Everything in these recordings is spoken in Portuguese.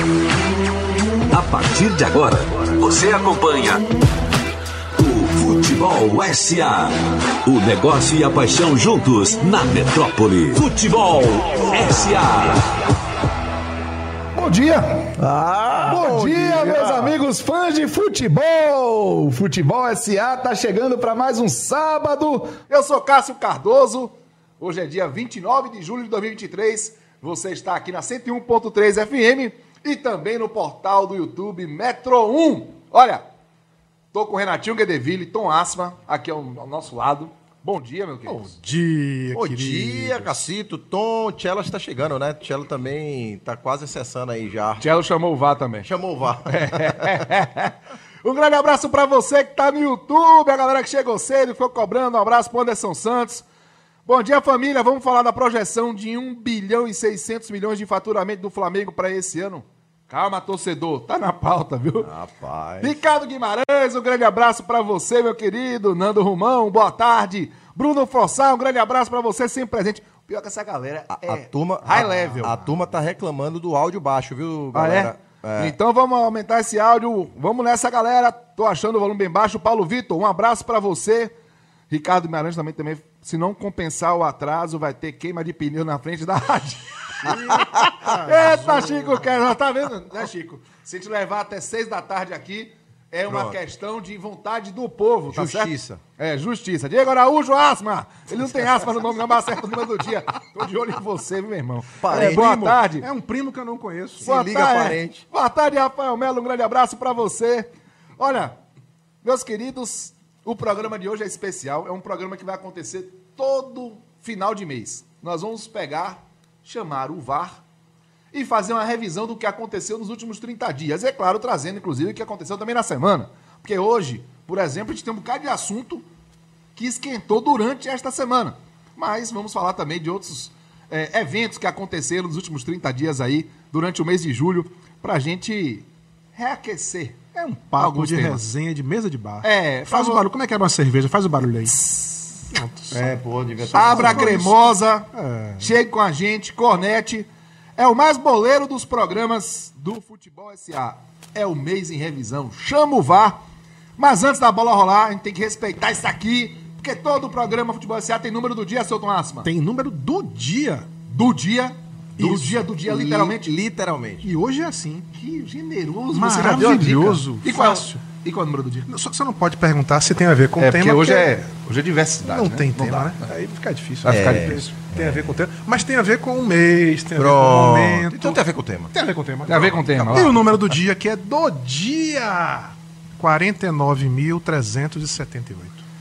A partir de agora, você acompanha o Futebol SA. O negócio e a paixão juntos na metrópole. Futebol SA. Bom dia! Bom dia, meus amigos fãs de futebol! Futebol SA tá chegando para mais um sábado. Eu sou Cássio Cardoso. Hoje é dia 29 de julho de 2023. Você está aqui na 101.3 FM e também no portal do YouTube Metro 1. Olha, tô com o Renatinho Guedeville, Tom Asma, aqui ao nosso lado. Bom dia, meu querido. Bom dia, Bom dia, Cacito. Tom, Tchelo está chegando, né? Tchelo também tá quase acessando aí já. Tchelo chamou o VAR também. Chamou o VAR. Um grande abraço pra você que tá no YouTube, a galera que chegou cedo e foi cobrando. Um abraço pro Anderson Santos. Bom dia, família. Vamos falar da projeção de 1 bilhão e 600 milhões de faturamento do Flamengo para esse ano. Calma, torcedor. Tá na pauta, viu? Rapaz. Ricardo Guimarães, um grande abraço pra você, meu querido. Nando Romão, boa tarde. Bruno Forçar, um grande abraço pra você, sempre presente. O pior que essa galera A turma, high level. A turma tá reclamando do áudio baixo, viu, galera? É? Então vamos aumentar esse áudio. Vamos nessa, galera. Tô achando o volume bem baixo. Paulo Vitor, um abraço pra você. Ricardo Guimarães também, se não compensar o atraso, vai ter queima de pneu na frente da rádio. Eita, Chico, tá vendo, né, Chico? Se te levar até 6 da tarde aqui, é uma questão de vontade do povo, tá Justiça. certo? Justiça. Diego Araújo, asma. Ele não tem asma no nome, não, mas acerta o número do dia. Tô de olho em você, meu irmão. Boa tarde. É um primo que eu não conheço. Boa liga, tarde. parente. Boa tarde, Rafael Melo. Um grande abraço pra você. Olha, meus queridos, o programa de hoje é especial. É um programa que vai acontecer todo final de mês. Nós vamos chamar o VAR e fazer uma revisão do que aconteceu nos últimos 30 dias. É claro, trazendo, inclusive, o que aconteceu também na semana. Porque hoje, por exemplo, a gente tem um bocado de assunto que esquentou durante esta semana. Mas vamos falar também de outros eventos que aconteceram nos últimos 30 dias aí, durante o mês de julho, pra gente reaquecer. É um papo alguns de temas. resenha de mesa de bar. Faz o barulho. Como é que era uma cerveja? Faz o barulho aí. Pô, devia estar. Abra a cremosa, chegue com a gente, cornete. É o mais boleiro dos programas do Futebol SA. É o mês em revisão. Chama o VAR. Mas antes da bola rolar, a gente tem que respeitar isso aqui, porque todo o programa Futebol SA tem número do dia, seu Tom Asma. Tem número do dia. Do dia, Isso. do dia, literalmente. Literalmente. E hoje é assim. Que generoso. Maravilhoso. E qual, Fácil. e qual é o número do dia? Só que você não pode perguntar se tem a ver com o tema. Porque hoje é diversidade, Não né? tem Não tema, dá. né? Aí fica difícil. Vai ficar difícil. Tem a ver com o tema. Mas tem a ver com o mês, tem a ver com o momento. Então tem a ver com o tema. Tem a ver com o tema. Tem a ver com o tema. E Ó. o número do dia, que é do dia. 49.378.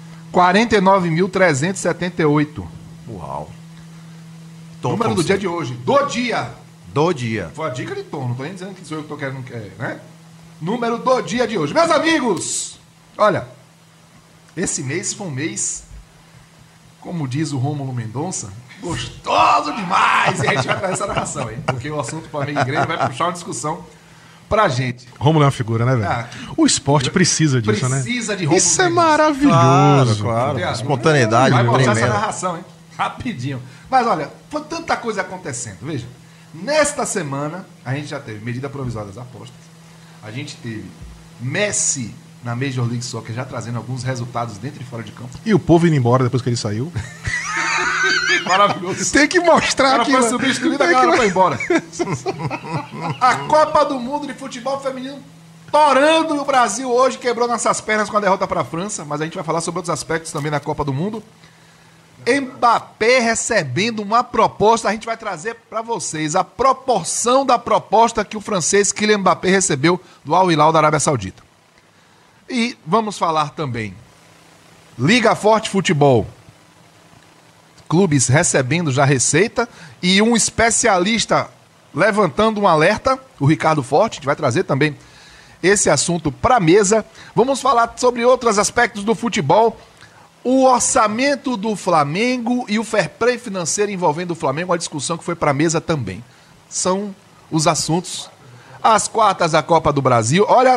49.378. Uau. Número do dia de hoje. Do dia. Do dia. Foi a dica de Tom, não tô nem dizendo que sou eu que tô querendo, né? Número do dia de hoje. Meus amigos, olha, esse mês foi um mês, como diz o Rômulo Mendonça, gostoso demais. E a gente vai trazer essa narração, hein? Porque o assunto Flamengo e Grêmio vai puxar uma discussão pra gente. Rômulo é uma figura, né, velho? O esporte precisa disso, né? Precisa de Rômulo Isso é Mendonça. maravilhoso. Claro. Tem a- Espontaneidade. Vai mostrar essa tremenda. narração, hein? Rapidinho. Mas olha, foi tanta coisa acontecendo. Veja, nesta semana, a gente já teve medida provisória das apostas. A gente teve Messi na Major League Soccer já trazendo alguns resultados dentro e fora de campo. E o povo indo embora depois que ele saiu. Maravilhoso. Tem que mostrar O cara que... foi substituído, a galera foi embora. A Copa do Mundo de Futebol Feminino torando, e o Brasil hoje quebrou nossas pernas com a derrota para a França, mas a gente vai falar sobre outros aspectos também da Copa do Mundo. Mbappé recebendo uma proposta, a gente vai trazer para vocês a proporção da proposta que o francês Kylian Mbappé recebeu do Al Hilal da Arábia Saudita. E vamos falar também Liga Forte Futebol, clubes recebendo já receita e um especialista levantando um alerta, o Ricardo Forte, a gente vai trazer também esse assunto para a mesa. Vamos falar sobre outros aspectos do futebol, o orçamento do Flamengo e o fair play financeiro envolvendo o Flamengo, uma discussão que foi para a mesa também. São os assuntos. As quartas da Copa do Brasil. Olha,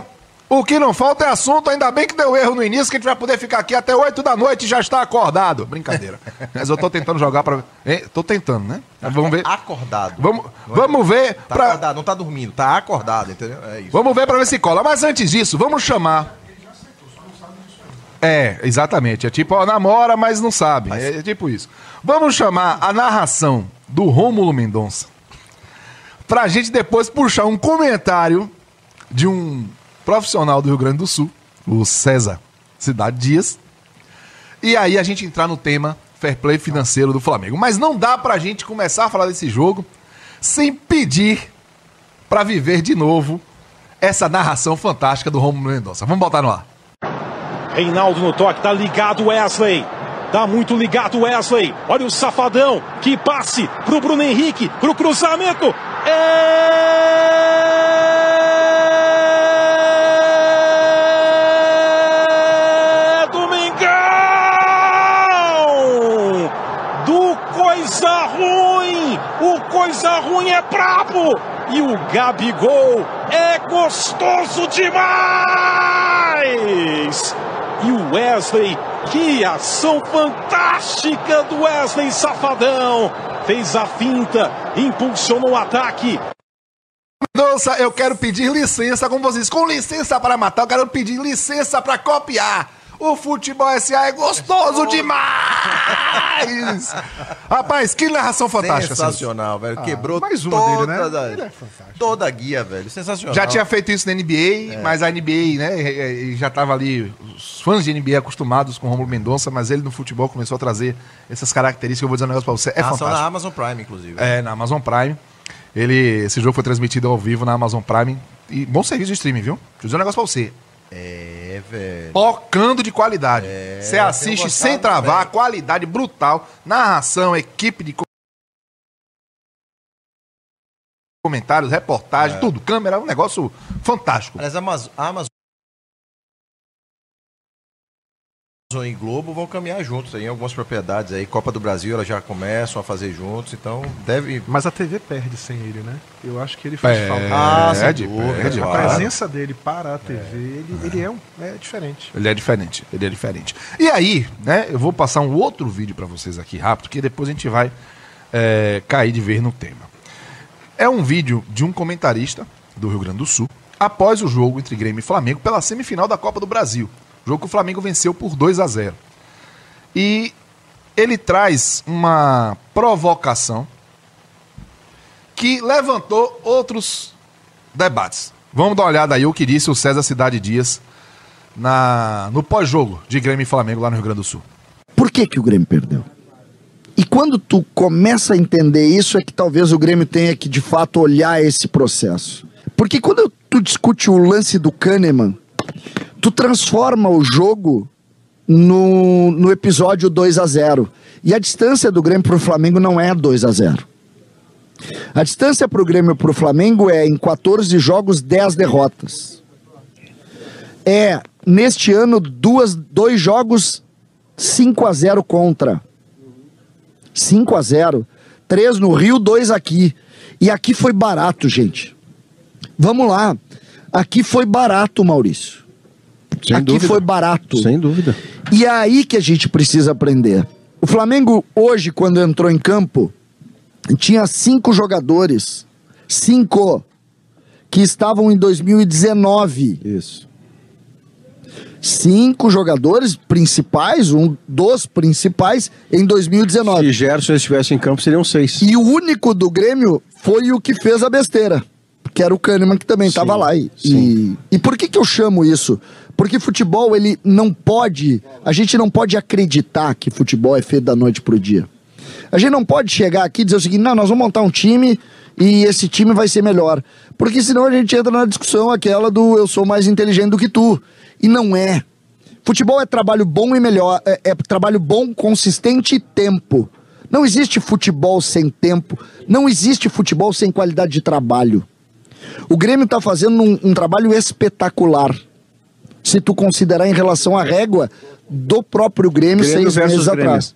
O que não falta é assunto, ainda bem que deu erro no início, que a gente vai poder ficar aqui até 8 da noite e já está acordado. Brincadeira. Mas eu tô tentando jogar pra... Tô tentando, né? Vamos ver. Acordado. Vamos ver Tá pra... acordado, não tá dormindo, tá acordado, entendeu? É isso. Vamos ver pra ver se cola. Mas antes disso, vamos chamar... Exatamente. É tipo, ó, namora, mas não sabe. É tipo isso. Vamos chamar a narração do Rômulo Mendonça pra gente depois puxar um comentário de um profissional do Rio Grande do Sul, o César Cidade Dias, e aí a gente entrar no tema fair play financeiro do Flamengo. Mas não dá pra gente começar a falar desse jogo sem pedir pra viver de novo essa narração fantástica do Rômulo Mendonça. Vamos botar no ar. Reinaldo no toque, tá ligado Wesley. Tá muito ligado Wesley. Olha o Safadão, que passe pro Bruno Henrique, pro cruzamento. O coisa ruim é brabo. E o Gabigol é gostoso demais. E o Wesley, que ação fantástica do Wesley Safadão. Fez a finta, impulsionou o ataque. Mendonça, eu quero pedir licença com vocês. Com licença para matar, eu quero pedir licença para copiar. O Futebol SA é gostoso demais! Rapaz, que narração fantástica. Sensacional, velho. Quebrou mais uma toda, dele, né? Ele é fantástico. Toda a guia, velho. Sensacional. Já tinha feito isso na NBA, mas a NBA, né, já tava ali, os fãs de NBA acostumados com o Rômulo Mendonça, mas ele no futebol começou a trazer essas características. Eu vou dizer um negócio pra você, é fantástico. na Amazon Prime, inclusive. Na Amazon Prime. Esse jogo foi transmitido ao vivo na Amazon Prime. E bom serviço de streaming, viu? Deixa eu dizer um negócio pra você. Velho. Tocando de qualidade. Você assiste sem travar, também. qualidade brutal, narração, equipe de comentários, reportagem, tudo, câmera, um negócio fantástico. Aliás, a Amazon e Globo vão caminhar juntos aí em algumas propriedades aí. Copa do Brasil, elas já começam a fazer juntos, então deve... Mas a TV perde sem ele, né? Eu acho que ele faz falta. Perde. A presença dele para a TV, ele é diferente. Ele é diferente. E aí, né, eu vou passar um outro vídeo pra vocês aqui rápido, que depois a gente vai cair de vez no tema. É um vídeo de um comentarista do Rio Grande do Sul, após o jogo entre Grêmio e Flamengo pela semifinal da Copa do Brasil. Jogo que o Flamengo venceu por 2-0. E ele traz uma provocação que levantou outros debates. Vamos dar uma olhada aí o que disse o César Cidade Dias no pós-jogo de Grêmio e Flamengo lá no Rio Grande do Sul. Por que o Grêmio perdeu? E quando tu começa a entender isso é que talvez o Grêmio tenha que de fato olhar esse processo. Porque quando tu discute o lance do Kahneman, tu transforma o jogo no episódio 2-0. E a distância do Grêmio pro Flamengo não é 2-0. A distância pro Grêmio pro Flamengo é em 14 jogos, 10 derrotas. Neste ano, 2 jogos, 5-0 contra. 5-0. 3 no Rio, 2 aqui. E aqui foi barato, gente. Vamos lá. Aqui foi barato, Maurício. Sem dúvida. Foi barato. Sem dúvida. E é aí que a gente precisa aprender. O Flamengo, hoje, quando entrou em campo, tinha 5 jogadores. 5 que estavam em 2019. Isso. 5 jogadores principais, um dos principais, em 2019. Se Gerson estivesse em campo, seriam 6. E o único do Grêmio foi o que fez a besteira, que era o Kahneman, que também estava lá. E por que eu chamo isso? Porque futebol, ele não pode... A gente não pode acreditar que futebol é feito da noite pro dia. A gente não pode chegar aqui e dizer o seguinte, não, nós vamos montar um time e esse time vai ser melhor. Porque senão a gente entra na discussão aquela do eu sou mais inteligente do que tu. E não é. Futebol é trabalho bom e melhor. É trabalho bom, consistente e tempo. Não existe futebol sem tempo. Não existe futebol sem qualidade de trabalho. O Grêmio está fazendo um trabalho espetacular. Se tu considerar em relação à régua do próprio Grêmio 6 meses atrás.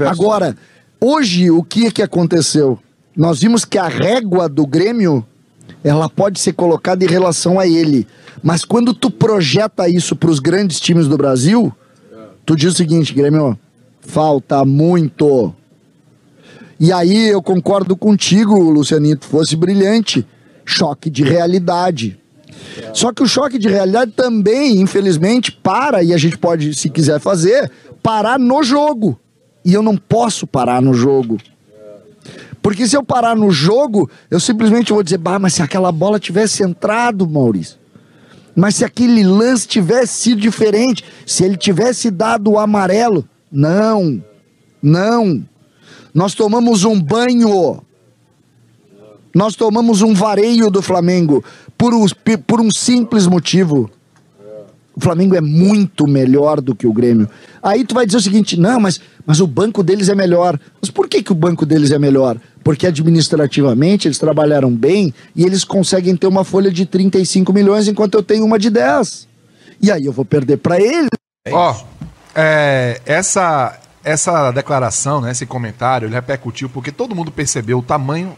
Agora, hoje, o que aconteceu? Nós vimos que a régua do Grêmio ela pode ser colocada em relação a ele. Mas quando tu projeta isso para os grandes times do Brasil, tu diz o seguinte, Grêmio, falta muito. E aí eu concordo contigo, Lucianinho, tu fosse brilhante. Choque de realidade. Só que o choque de realidade também, infelizmente, e a gente pode, se quiser fazer, parar no jogo. E eu não posso parar no jogo. Porque se eu parar no jogo, eu simplesmente vou dizer, mas se aquela bola tivesse entrado, Maurício, mas se aquele lance tivesse sido diferente, se ele tivesse dado o amarelo, não. Nós tomamos um banho, nós tomamos um vareio do Flamengo por um simples motivo. O Flamengo é muito melhor do que o Grêmio. Aí tu vai dizer o seguinte, não, mas o banco deles é melhor. Mas por que o banco deles é melhor? Porque administrativamente eles trabalharam bem e eles conseguem ter uma folha de 35 milhões enquanto eu tenho uma de 10. E aí eu vou perder para ele. Essa declaração, né, esse comentário, ele repercutiu porque todo mundo percebeu o tamanho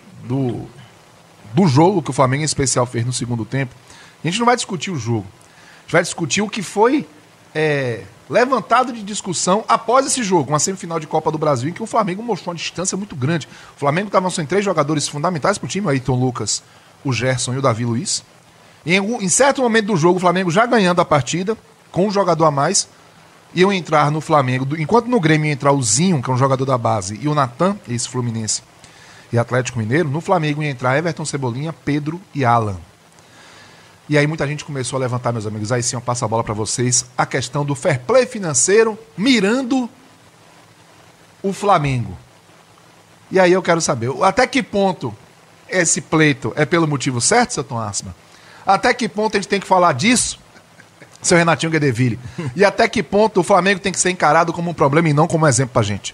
do jogo que o Flamengo em especial fez no segundo tempo. A gente não vai discutir o jogo. A gente vai discutir o que foi levantado de discussão após esse jogo, uma semifinal de Copa do Brasil, em que o Flamengo mostrou uma distância muito grande. O Flamengo estava sem 3 jogadores fundamentais para o time, o Ayrton Lucas, o Gerson e o Davi Luiz. E em certo momento do jogo, o Flamengo já ganhando a partida, com um jogador a mais, iam entrar no Flamengo, enquanto no Grêmio ia entrar o Zinho, que é um jogador da base, e o Natan, esse Fluminense e Atlético Mineiro, no Flamengo ia entrar Everton Cebolinha, Pedro e Alan. E aí muita gente começou a levantar, meus amigos, aí sim eu passo a bola para vocês, a questão do fair play financeiro mirando o Flamengo. E aí eu quero saber, até que ponto esse pleito é pelo motivo certo, seu Tom Assman? Até que ponto a gente tem que falar disso, seu Renatinho Guedeville? E até que ponto o Flamengo tem que ser encarado como um problema e não como um exemplo pra gente?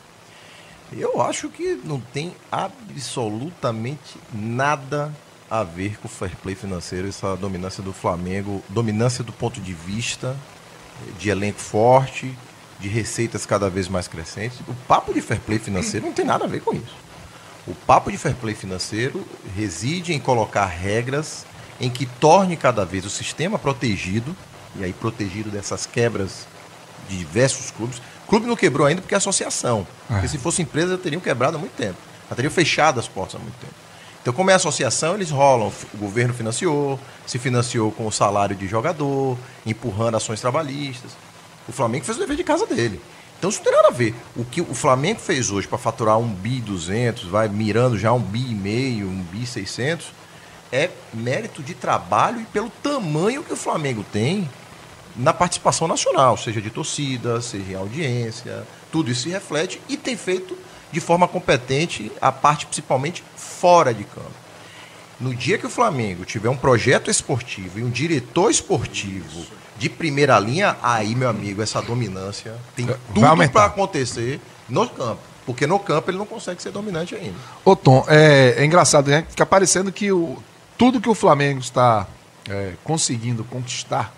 Eu acho que não tem absolutamente nada a ver com o fair play financeiro, essa dominância do Flamengo, dominância do ponto de vista de elenco forte, de receitas cada vez mais crescentes. O papo de fair play financeiro não tem nada a ver com isso. O papo de fair play financeiro reside em colocar regras em que torne cada vez o sistema protegido, e aí protegido dessas quebras de diversos clubes. O clube não quebrou ainda porque é associação. Porque se fosse empresa, já teriam quebrado há muito tempo. Já teriam fechado as portas há muito tempo. Então, como é associação, eles rolam. O governo financiou, se financiou com o salário de jogador, empurrando ações trabalhistas. O Flamengo fez o dever de casa dele. Então, isso não tem nada a ver. O que o Flamengo fez hoje para faturar 1,2 bi, vai mirando já 1,5 bi, 1,6 bi, é mérito de trabalho e pelo tamanho que o Flamengo tem na participação nacional, seja de torcida, seja em audiência, tudo isso se reflete e tem feito de forma competente a parte principalmente fora de campo. No dia que o Flamengo tiver um projeto esportivo e um diretor esportivo de primeira linha, aí, meu amigo, essa dominância tem tudo para acontecer no campo. Porque no campo ele não consegue ser dominante ainda. Ô Tom, é engraçado, né? Fica parecendo que tudo que o Flamengo está conseguindo conquistar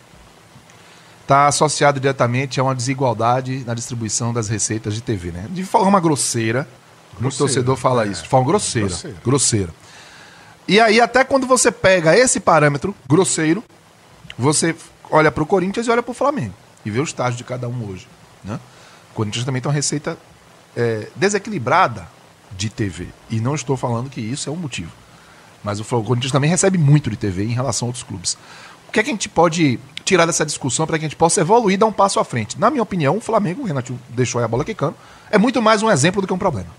está associado diretamente a uma desigualdade na distribuição das receitas de TV, né? De forma grosseira. Muito torcedor fala isso. De forma grosseira. E aí, até quando você pega esse parâmetro grosseiro, você olha para o Corinthians e olha para o Flamengo. E vê o estágio de cada um hoje, né? O Corinthians também tem uma receita desequilibrada de TV. E não estou falando que isso é um motivo. Mas o Corinthians também recebe muito de TV em relação a outros clubes. O que é que a gente pode tirar dessa discussão para que a gente possa evoluir e dar um passo à frente? Na minha opinião, o Flamengo, o Renatinho deixou aí a bola quicando, é muito mais um exemplo do que um problema.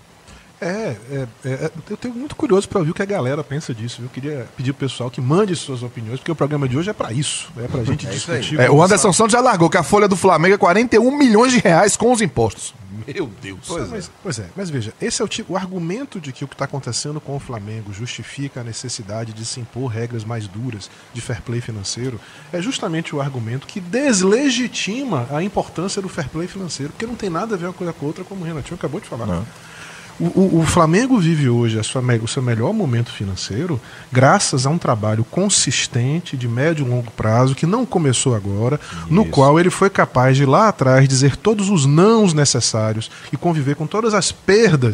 Eu tenho muito curioso para ouvir o que a galera pensa disso. Eu queria pedir pro pessoal que mande suas opiniões, porque o programa de hoje é para isso. É pra gente discutir. O Anderson Santos já largou que a folha do Flamengo é 41 milhões de reais com os impostos. Meu Deus. Mas veja, esse é o argumento de que o que está acontecendo com o Flamengo justifica a necessidade de se impor regras mais duras de fair play financeiro, é justamente o argumento que deslegitima a importância do fair play financeiro, porque não tem nada a ver uma coisa com a outra, como o Renatinho acabou de falar. Não. O Flamengo vive hoje o seu melhor momento financeiro graças a um trabalho consistente de médio e longo prazo que não começou agora, no qual ele foi capaz de lá atrás dizer todos os nãos necessários e conviver com todas as perdas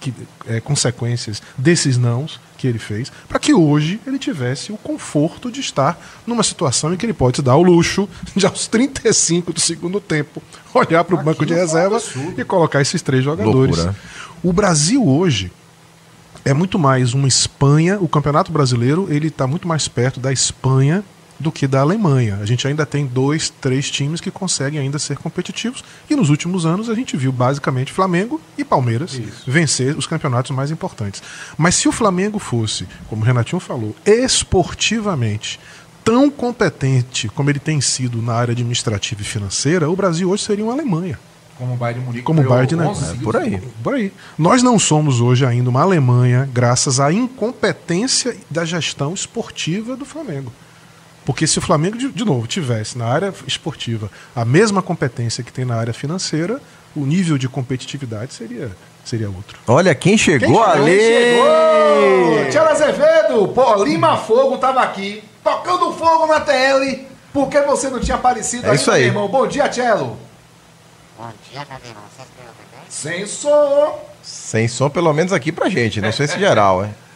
consequências desses nãos que ele fez, para que hoje ele tivesse o conforto de estar numa situação em que ele pode se dar o luxo de, aos 35 do segundo tempo, olhar para o banco de reserva e colocar esses 3 jogadores. Loucura. O Brasil hoje é muito mais uma Espanha. O Campeonato Brasileiro ele está muito mais perto da Espanha do que da Alemanha. A gente ainda tem 2, 3 times que conseguem ainda ser competitivos, e nos últimos anos a gente viu basicamente Flamengo e Palmeiras vencer os campeonatos mais importantes. Mas se o Flamengo fosse, como o Renatinho falou, esportivamente tão competente como ele tem sido na área administrativa e financeira, o Brasil hoje seria uma Alemanha. Como o Bayern de Munique. Como o Bayern de Por aí. Por aí. Nós não somos hoje ainda uma Alemanha graças à incompetência da gestão esportiva do Flamengo. Porque se o Flamengo, de novo, tivesse na área esportiva a mesma competência que tem na área financeira, o nível de competitividade seria outro. Olha quem chegou ali! Chegou! Tchela Azevedo, pô, Lima Fogo tava aqui, tocando fogo na TL, porque você não tinha aparecido É isso aí. meu irmão. Bom dia, Tchelo. Bom dia, meu irmão. Vocês me ouvem bem? Sem som. Sem som, pelo menos aqui pra gente. Não sei se geral, hein?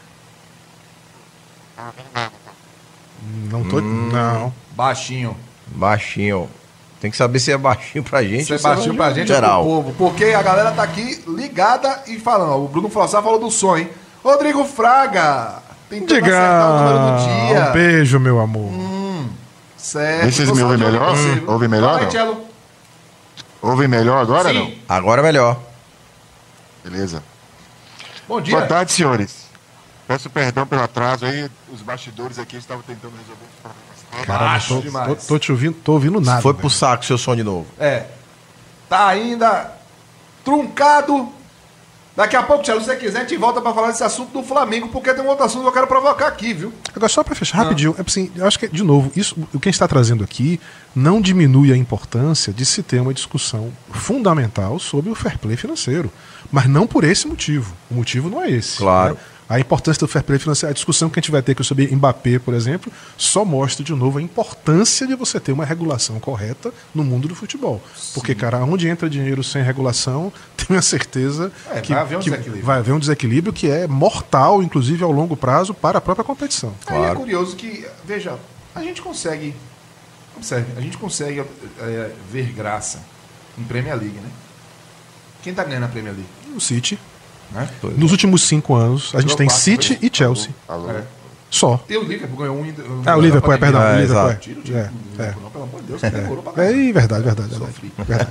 Não ouvindo nada, tá? Não tô. Não. Baixinho. Baixinho. Tem que saber se é baixinho pra gente Isso é ou se é baixinho pra gente, é pro geral. povo. Porque a galera tá aqui ligada e falando. Ó, o Bruno Frossá falou do som, hein? Rodrigo Fraga. Tentando acertar o número do dia. Um beijo, meu amor. Certo. Vocês Tô me ouvem só de olho melhor? pra você, viu? Ouvem melhor, Fala aí, não? Tchelo. Ouvem melhor agora, Sim. não? Agora é melhor. Beleza. Bom dia. Boa tarde, senhores. Peço perdão pelo atraso aí. Os bastidores aqui estavam tentando resolver os problemas. Caralho, Baixo demais. tô te ouvindo, tô ouvindo nada. Foi velho. pro saco seu som de novo. É. Tá ainda truncado. Daqui a pouco, Tchelo, se você quiser, a gente volta pra falar desse assunto do Flamengo, porque tem um outro assunto que eu quero provocar aqui, viu? Agora, só para fechar rapidinho, é assim, eu acho que, de novo, isso, o que a gente está trazendo aqui não diminui a importância de se ter uma discussão fundamental sobre o fair play financeiro. Mas não por esse motivo. O motivo não é esse. Claro. Né? A importância do fair play financeiro, a discussão que a gente vai ter aqui sobre Mbappé, por exemplo, só mostra de novo a importância de você ter uma regulação correta no mundo do futebol. Porque, cara, onde entra dinheiro sem regulação, tenho a certeza que vai haver um desequilíbrio. vai haver um desequilíbrio que é mortal, inclusive ao longo prazo, para a própria competição. Aí é curioso que, veja, a gente consegue, observe, a gente consegue ver graça em Premier League, né? Quem tá ganhando a Premier League? O City. Né? Nos últimos 5 anos, a gente tem Quatro, City né? e Chelsea. Alô? É. Só. E o Liverpool ganhou um. O Liverpool, perdão. É, O Liverpool, exato. Tira o time do Liverpool, não, pelo amor de Deus, que demorou pra verdade. Sofri. Verdade.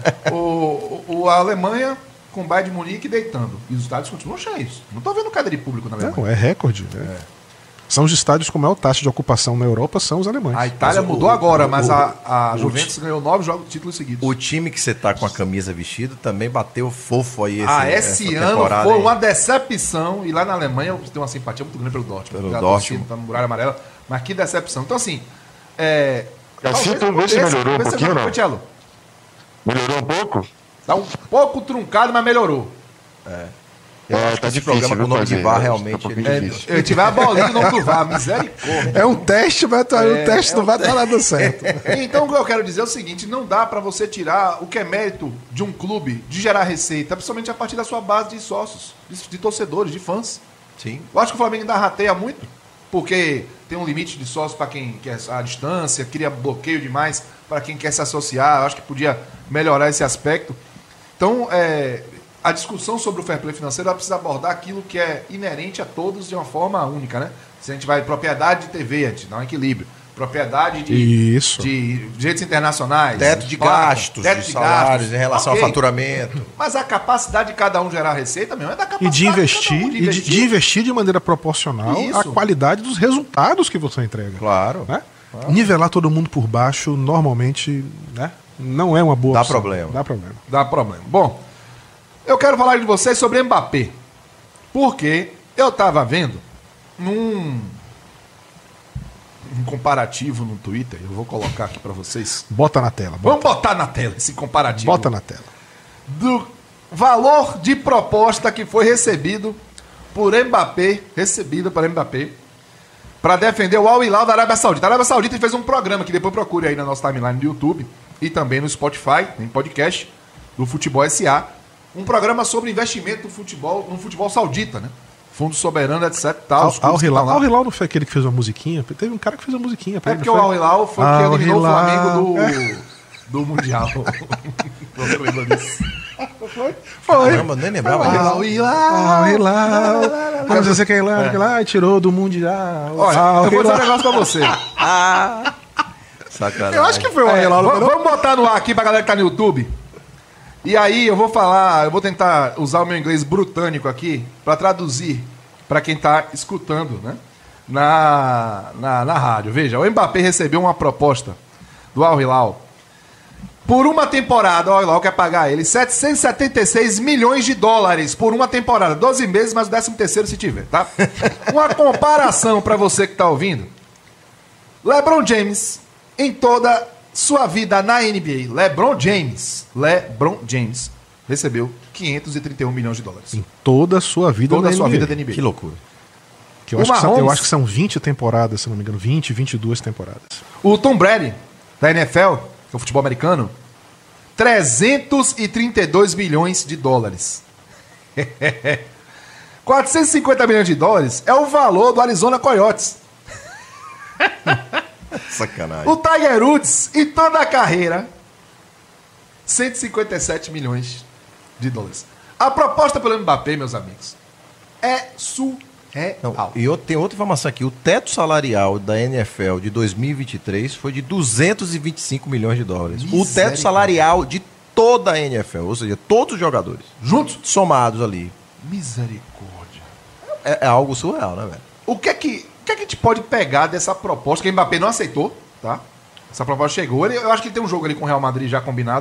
A Alemanha com o Bayern de Munique deitando. E os estádios continuam cheios. Não tô vendo cadeira de público na Alemanha. Não, é recorde. Né? São os estádios com maior taxa de ocupação na Europa, são os alemães. A Itália mudou agora, mas a Juventus ganhou 9 títulos seguidos. O time que você tá com a camisa vestida também bateu fofo aí Esse essa ano temporada, foi hein? uma decepção. E lá na Alemanha eu tenho uma simpatia muito grande pelo Dortmund. Pelo Já Dortmund. torcida, tá no Muralha Amarela. Mas que decepção. Então, assim. Vê se melhorou um pouquinho, não? Tchelo, Melhorou um pouco? tá um pouco truncado, mas melhorou. Tá esse difícil, programa com o nome de fazer, VAR tá um realmente, pouquinho ele- difícil. Eu tiver a bolinha no nome do VAR, misericórdia. É um teste, mas o teste não vai estar dando certo. Então o que eu quero dizer é o seguinte: não dá pra você tirar o que é mérito de um clube de gerar receita, principalmente a partir da sua base de sócios, de torcedores, de fãs. Sim. Eu acho que o Flamengo ainda rateia muito, porque tem um limite de sócios para quem quer a distância, cria bloqueio demais para quem quer se associar. Eu acho que podia melhorar esse aspecto. Então, a discussão sobre o fair play financeiro ela precisa abordar aquilo que é inerente a todos de uma forma única, né? Se a gente vai plapropriedade de TV, a gente dá um equilíbrio. Propriedade Isso. de direitos internacionais. Teto de placa, gastos, teto de salários em relação Ok. ao faturamento. Mas a capacidade de cada um gerar receita mesmo é da E capacidade de investir, cada um de investir de maneira proporcional Isso. à qualidade dos resultados que você entrega. Claro. Né? Nivelar todo mundo por baixo, normalmente, né, não é uma boa Dá opção. problema. Dá problema. Dá problema. Bom, eu quero falar de vocês sobre Mbappé. Porque eu tava vendo um comparativo no Twitter. Eu vou colocar aqui pra vocês. Bota na tela. Vamos botar na tela esse comparativo. Bota na tela. Do valor de proposta que foi recebido por Mbappé, para defender o Al Hilal da Arábia Saudita. A Arábia Saudita fez um programa que depois procure aí na nossa timeline do YouTube e também no Spotify, em podcast do Futebol SA, um programa sobre investimento no futebol saudita, né? Fundo soberano, etc e tal. Al Hilal não foi aquele que fez uma musiquinha? Teve um cara que fez uma musiquinha pra ele, porque o Al Hilal foi que eliminou o Flamengo do Mundial. Você lembra disso? Foi. Caramba, nem lembrava disso. Al Hilal. Não sei quem lá, tirou do Mundial. Olha, eu vou dizer um negócio pra você. Sacanagem. Eu acho que foi o Al Hilal. Vamos botar no ar aqui pra galera que tá no YouTube. E aí eu vou tentar usar o meu inglês britânico aqui para traduzir para quem tá escutando, né? Na rádio. Veja, o Mbappé recebeu uma proposta do Al Hilal. Por uma temporada, o Al Hilal quer pagar ele 776 milhões de dólares por uma temporada. 12 meses, mas o 13º se tiver, tá? Uma comparação para você que tá ouvindo. LeBron James, em toda sua vida na NBA, LeBron James recebeu 531 milhões de dólares. Em toda a sua vida toda na a sua NBA. vida da NBA. Que loucura. Que eu acho que são 20 temporadas, se não me engano. 22 temporadas. O Tom Brady, da NFL, que é o futebol americano, 332 milhões de dólares. 450 milhões de dólares é o valor do Arizona Coyotes. Sacanagem. O Tiger Woods, em toda a carreira, 157 milhões de dólares. A proposta pelo Mbappé, meus amigos, é surreal. E tem outra informação aqui. O teto salarial da NFL de 2023 foi de 225 milhões de dólares. O teto salarial de toda a NFL, ou seja, todos os jogadores. Juntos? Somados ali. Misericórdia. É algo surreal, né, velho? O que é que a gente pode pegar dessa proposta que o Mbappé não aceitou, tá? Essa proposta chegou. Eu acho que ele tem um jogo ali com o Real Madrid já combinado.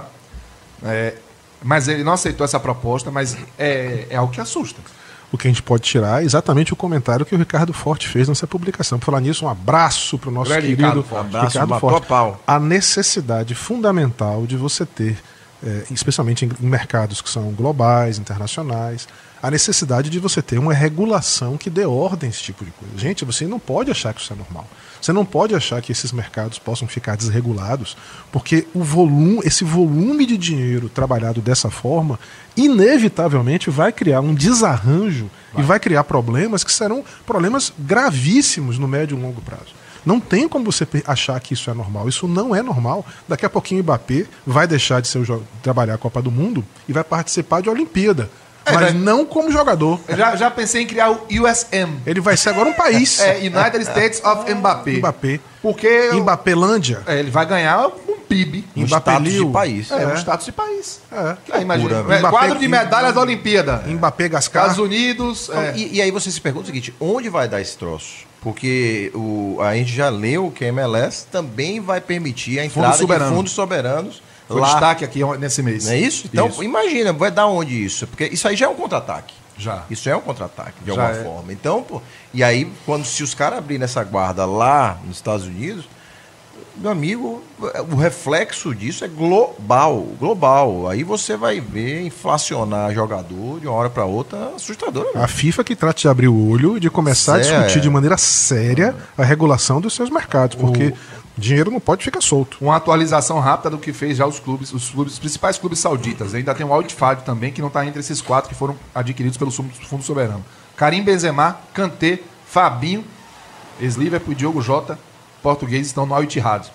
Mas ele não aceitou essa proposta, mas é algo que assusta. O que a gente pode tirar é exatamente o comentário que o Ricardo Forte fez nessa publicação. Por falar nisso, um abraço para o nosso querido Ricardo Forte. A necessidade fundamental de você ter, especialmente em mercados que são globais, internacionais, a necessidade de você ter uma regulação que dê ordem a esse tipo de coisa. Gente, você não pode achar que isso é normal. Você não pode achar que esses mercados possam ficar desregulados, porque esse volume de dinheiro trabalhado dessa forma, inevitavelmente vai criar um desarranjo e vai criar problemas que serão problemas gravíssimos no médio e longo prazo. Não tem como você achar que isso é normal. Isso não é normal. Daqui a pouquinho o Mbappé vai deixar de trabalhar a Copa do Mundo e vai participar de Olimpíada. Mas não como jogador. Eu já pensei em criar o USM. Ele vai ser agora um país. United States of Mbappé. Porque Mbappélândia. Ele vai ganhar um PIB. Um status de país. Um status de país. Imagina. Quadro de medalhas da Olimpíada. Mbappé Gascar. Estados Unidos. E aí você se pergunta o seguinte, onde vai dar esse troço? Porque a gente já leu que a MLS também vai permitir a entrada de fundos soberanos. Foi destaque aqui nesse mês. Não é isso? Então, imagina, vai dar onde isso? Porque isso aí já é um contra-ataque. Já. Isso é um contra-ataque, de alguma forma. Então, e aí, se os caras abrirem essa guarda lá nos Estados Unidos, meu amigo, o reflexo disso é global. Aí você vai ver inflacionar jogador de uma hora para outra assustador. A FIFA que trata de abrir o olho e de começar a discutir de maneira séria a regulação dos seus mercados, porque dinheiro não pode ficar solto. Uma atualização rápida do que fez já os principais clubes sauditas. Ainda tem o Al Ittihad também, que não está entre esses 4 que foram adquiridos pelo Fundo Soberano. Karim Benzema, Kanté, Fabinho, ex-Liverpool e Diogo Jota, portugueses, estão no Al Ittihad.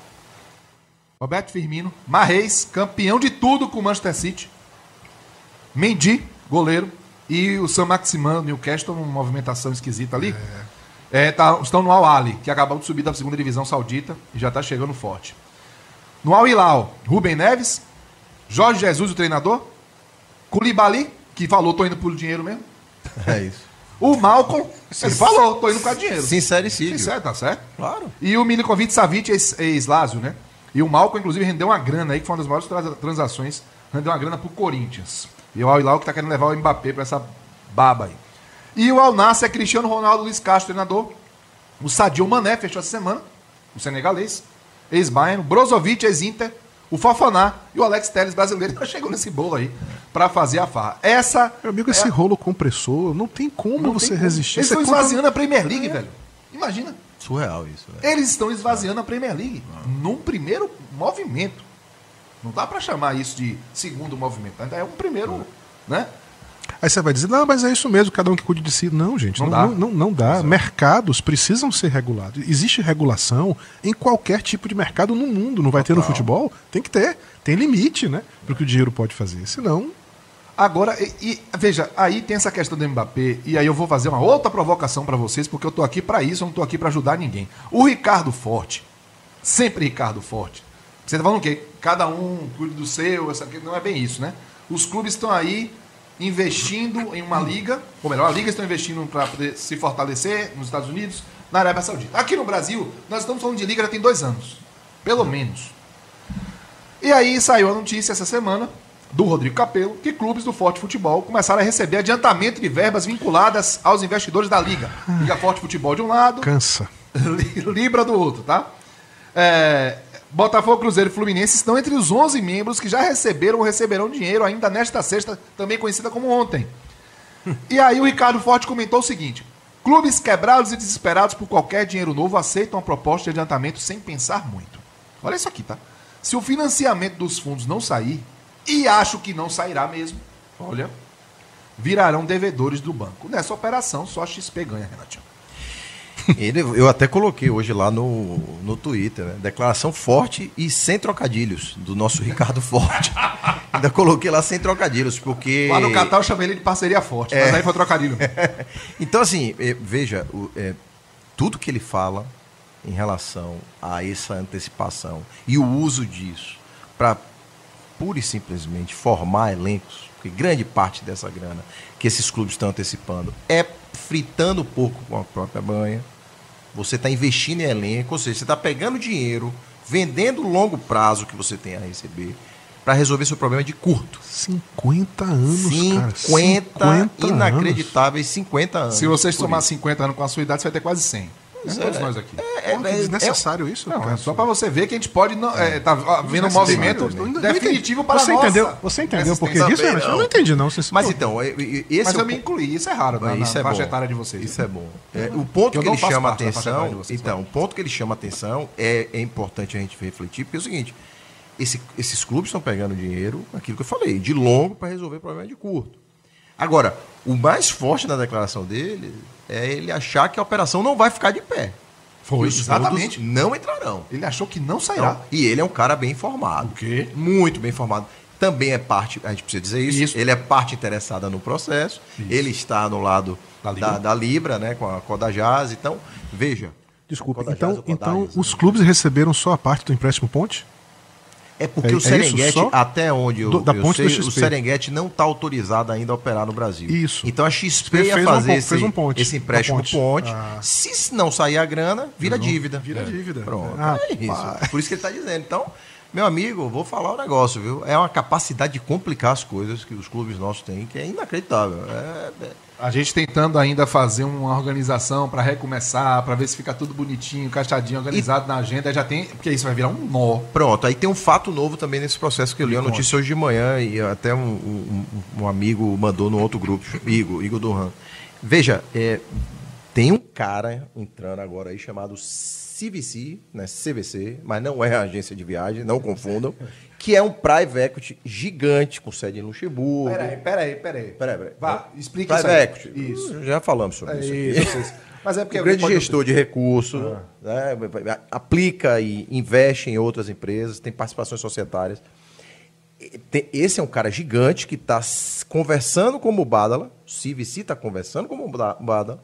Roberto Firmino, Mahrez, campeão de tudo com o Manchester City. Mendy, goleiro. E o Saint-Maximin, Newcastle, uma movimentação esquisita ali. Estão no Al-Ahly, que acabou de subir da 2ª divisão saudita e já está chegando forte. No Al-Hilal, Rubem Neves, Jorge Jesus, o treinador, Koulibaly, que falou, tô indo por dinheiro mesmo. É isso. O Malcolm, ele falou, tô indo por dinheiro. Sincericídio. Sincero, tá certo? Claro. E o Milinkovic Savic, ex-Lazio, né? E o Malcolm, inclusive, rendeu uma grana aí, que foi uma das maiores transações, rendeu uma grana pro Corinthians. E o Al-Hilal que tá querendo levar o Mbappé pra essa baba aí. E o Al-Nassr é Cristiano Ronaldo, Luiz Castro, treinador. O Sadio Mané fechou essa semana, o senegalês, ex-Bayern, o Brozovic, ex-Inter, o Fofaná e o Alex Telles, brasileiro, já chegou nesse bolo aí pra fazer a farra. Meu amigo, esse rolo compressor, não tem como você resistir. Eles estão esvaziando a Premier League, velho. Imagina. Surreal isso, velho. Eles estão esvaziando a Premier League num primeiro movimento. Não dá pra chamar isso de segundo movimento, ainda é um primeiro, né? Aí você vai dizer, não, mas é isso mesmo, cada um que cuide de si. Não, gente, não dá. Mercados precisam ser regulados. Existe regulação em qualquer tipo de mercado no mundo. Não vai ter no futebol? Tem que ter. Tem limite, né? Para o que o dinheiro pode fazer. Senão... Agora, veja, aí tem essa questão do Mbappé, e aí eu vou fazer uma outra provocação para vocês, porque eu tô aqui para isso, eu não tô aqui para ajudar ninguém. O Ricardo Forte, sempre Ricardo Forte, você tá falando o quê? Cada um cuida do seu, essa aqui, não é bem isso, né? Os clubes estão aí investindo em uma liga, ou melhor, a liga está investindo para poder se fortalecer nos Estados Unidos, na Arábia Saudita. Aqui no Brasil, nós estamos falando de liga já tem 2 anos, pelo menos. E aí saiu a notícia essa semana do Rodrigo Capello que clubes do Forte Futebol começaram a receber adiantamento de verbas vinculadas aos investidores da liga. Liga Forte Futebol de um lado, cansa. Libra do outro, tá? Botafogo, Cruzeiro e Fluminense estão entre os 11 membros que já receberam ou receberão dinheiro ainda nesta sexta, também conhecida como ontem. E aí o Ricardo Forte comentou o seguinte: clubes quebrados e desesperados por qualquer dinheiro novo aceitam a proposta de adiantamento sem pensar muito. Olha isso aqui, tá? Se o financiamento dos fundos não sair, e acho que não sairá mesmo, olha, virarão devedores do banco. Nessa operação, só a XP ganha, Renatinho. Eu até coloquei hoje lá no Twitter, né? Declaração forte e sem trocadilhos, do nosso Ricardo Forte. Ainda coloquei lá sem trocadilhos, porque... Lá no Catar eu chamei ele de parceria forte, mas aí foi trocadilho. Então, assim, veja, tudo que ele fala em relação a essa antecipação e o uso disso para pura e simplesmente formar elencos, porque grande parte dessa grana que esses clubes estão antecipando é fritando o porco com a própria banha. Você está investindo em elenco, ou seja, você está pegando dinheiro, vendendo longo prazo que você tem a receber para resolver seu problema de curto. 50 anos, 50 cara. Inacreditáveis 50 anos. Se você somar 50 anos com a sua idade, você vai ter quase 100. Todos nós aqui. É desnecessário isso? Não, cara. é só para você ver que a gente pode tá vendo um movimento definitivo para você nós. Você entendeu por que disso, Renato? Eu não entendi, não. Mas então, mas eu me incluí, isso é raro na faixa etária de vocês. Isso é bom. O ponto que ele chama a atenção, então, o ponto que ele chama a atenção é importante a gente refletir, porque é o seguinte, esses clubes estão pegando dinheiro, aquilo que eu falei, de longo para resolver problema de curto. Agora, o mais forte na declaração dele é ele achar que a operação não vai ficar de pé. Foi, exatamente. Não entrarão. Ele achou que não sairá. Não. E ele é um cara bem informado. O quê? Muito bem informado. Também é parte, a gente precisa dizer isso. Ele é parte interessada no processo. Isso. Ele está no lado da Libra, né, com a Codajás. Então, veja. Desculpa, então os clubes receberam só a parte do empréstimo ponte? É porque o Serengeti, até onde eu sei, o Serengeti não está autorizado ainda a operar no Brasil. Isso. Então a XP ia fazer esse empréstimo ponte. Se não sair a grana, vira dívida. Vira dívida. Pronto. É isso. Por isso que ele está dizendo. Então, meu amigo, vou falar um negócio, viu? É uma capacidade de complicar as coisas que os clubes nossos têm, que é inacreditável. A gente tentando ainda fazer uma organização para recomeçar, para ver se fica tudo bonitinho, encaixadinho, organizado na agenda, já tem, porque isso vai virar um nó. Pronto, aí tem um fato novo também nesse processo que eu li a notícia hoje de manhã e até um amigo mandou no outro grupo, Igor Durran. Veja, tem um cara entrando agora aí chamado CVC, né, CVC, mas não é a agência de viagem, não confundam, que é um private equity gigante com sede em Luxemburgo. Peraí. Vá, explica isso aí. Equity. Isso. Já falamos sobre isso. Mas é porque o grande gestor de recursos, né, aplica e investe em outras empresas, tem participações societárias. Esse é um cara gigante que está conversando com o Mubadala, o CVC está conversando com o Mubadala,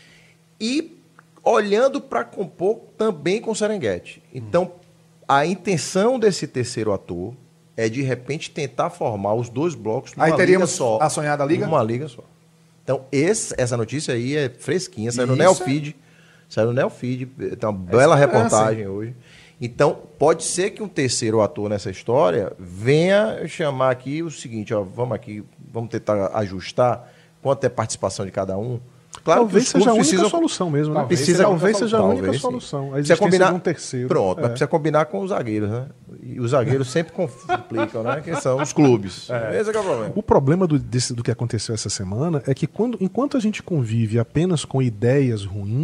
e olhando para compor também com o Serengeti. Então, a intenção desse terceiro ator é, de repente, tentar formar os dois blocos numa liga só. A sonhada liga? Uma liga só. Então, essa notícia aí é fresquinha, saiu no Neofeed. Saiu no Neofead, tem uma bela reportagem hoje. Então, pode ser que um terceiro ator nessa história venha chamar aqui o seguinte, vamos tentar ajustar quanto é participação de cada um. Claro, talvez seja a única solução mesmo, né? Talvez seja a única solução. A existência combinar de um terceiro. Pronto, mas precisa combinar com os zagueiros, né? E os zagueiros sempre complicam, né? Que são os clubes. Esse é o problema. O problema do que aconteceu essa semana é que enquanto a gente convive apenas com ideias ruins,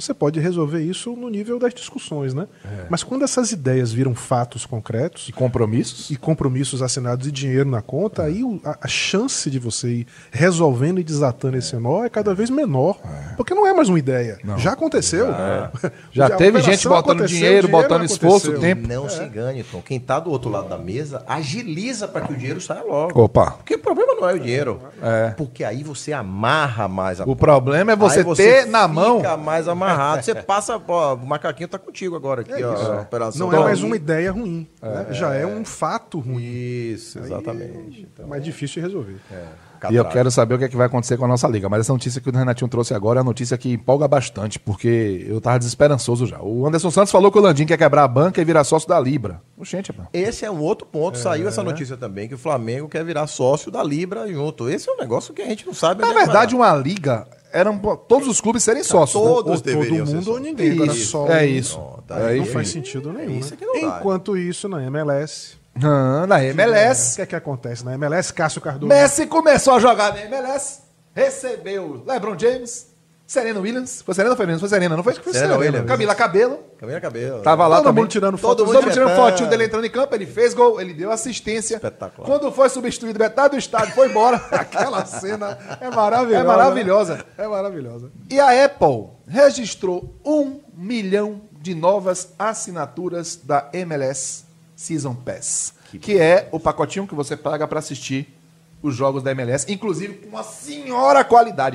você pode resolver isso no nível das discussões, né? Mas quando essas ideias viram fatos concretos E compromissos assinados e dinheiro na conta, aí a chance de você ir resolvendo e desatando esse nó é cada vez menor. Porque não é mais uma ideia. Já aconteceu. Já A teve gente operação botando aconteceu, dinheiro, o botando esforço, aconteceu. tempo. Não se engane, Tom. Quem está do outro lado da mesa agiliza para que o dinheiro saia logo. Opa. Porque o problema não é o dinheiro. Porque aí você amarra mais a O problema é você Aí ter na mão. Fica mais amarrado. Você passa, ó, o macaquinho tá contigo agora aqui, ó. A operação. Não é mais uma ideia ruim. Né? Já é um fato ruim. Isso, exatamente. Então, É mais difícil de resolver. E eu quero saber o que é que vai acontecer com a nossa liga. Mas essa notícia que o Renatinho trouxe agora é uma notícia que empolga bastante, porque eu tava desesperançoso já. O Anderson Santos falou que o Landim quer quebrar a banca e virar sócio da Libra. Oxente, pô. Esse é um outro ponto. Saiu essa notícia também, que o Flamengo quer virar sócio da Libra junto. Esse é um negócio que a gente não sabe. Na verdade, uma liga eram todos os clubes serem sócios. todos Ou todo deveriam ser mundo ou sócios. ninguém. Agora Isso, só é um. isso. Tá, Não Aí, faz sentido nenhum. isso né? que não dá. Enquanto isso, na MLS. na MLS. O que é que acontece? Na MLS, Cássio Cardoso. Messi começou a jogar na MLS, recebeu LeBron James, Serena Williams. Foi Serena ou foi Williams? Foi Serena, não foi? Serena Williams. Camila Cabello. Camila Cabello. Tava lá Todo também. mundo tirando Todo foto. mundo Todo mundo tirando Espetando. fotinho dele entrando em campo, ele fez gol, ele deu assistência. Espetacular. Quando foi substituído, metade do estádio foi embora. Aquela cena é maravilhosa. É maravilhosa. É maravilhosa. E a Apple registrou 1 milhão de novas assinaturas da MLS Season Pass, que é o pacotinho que você paga para assistir os jogos da MLS, inclusive com uma senhora qualidade.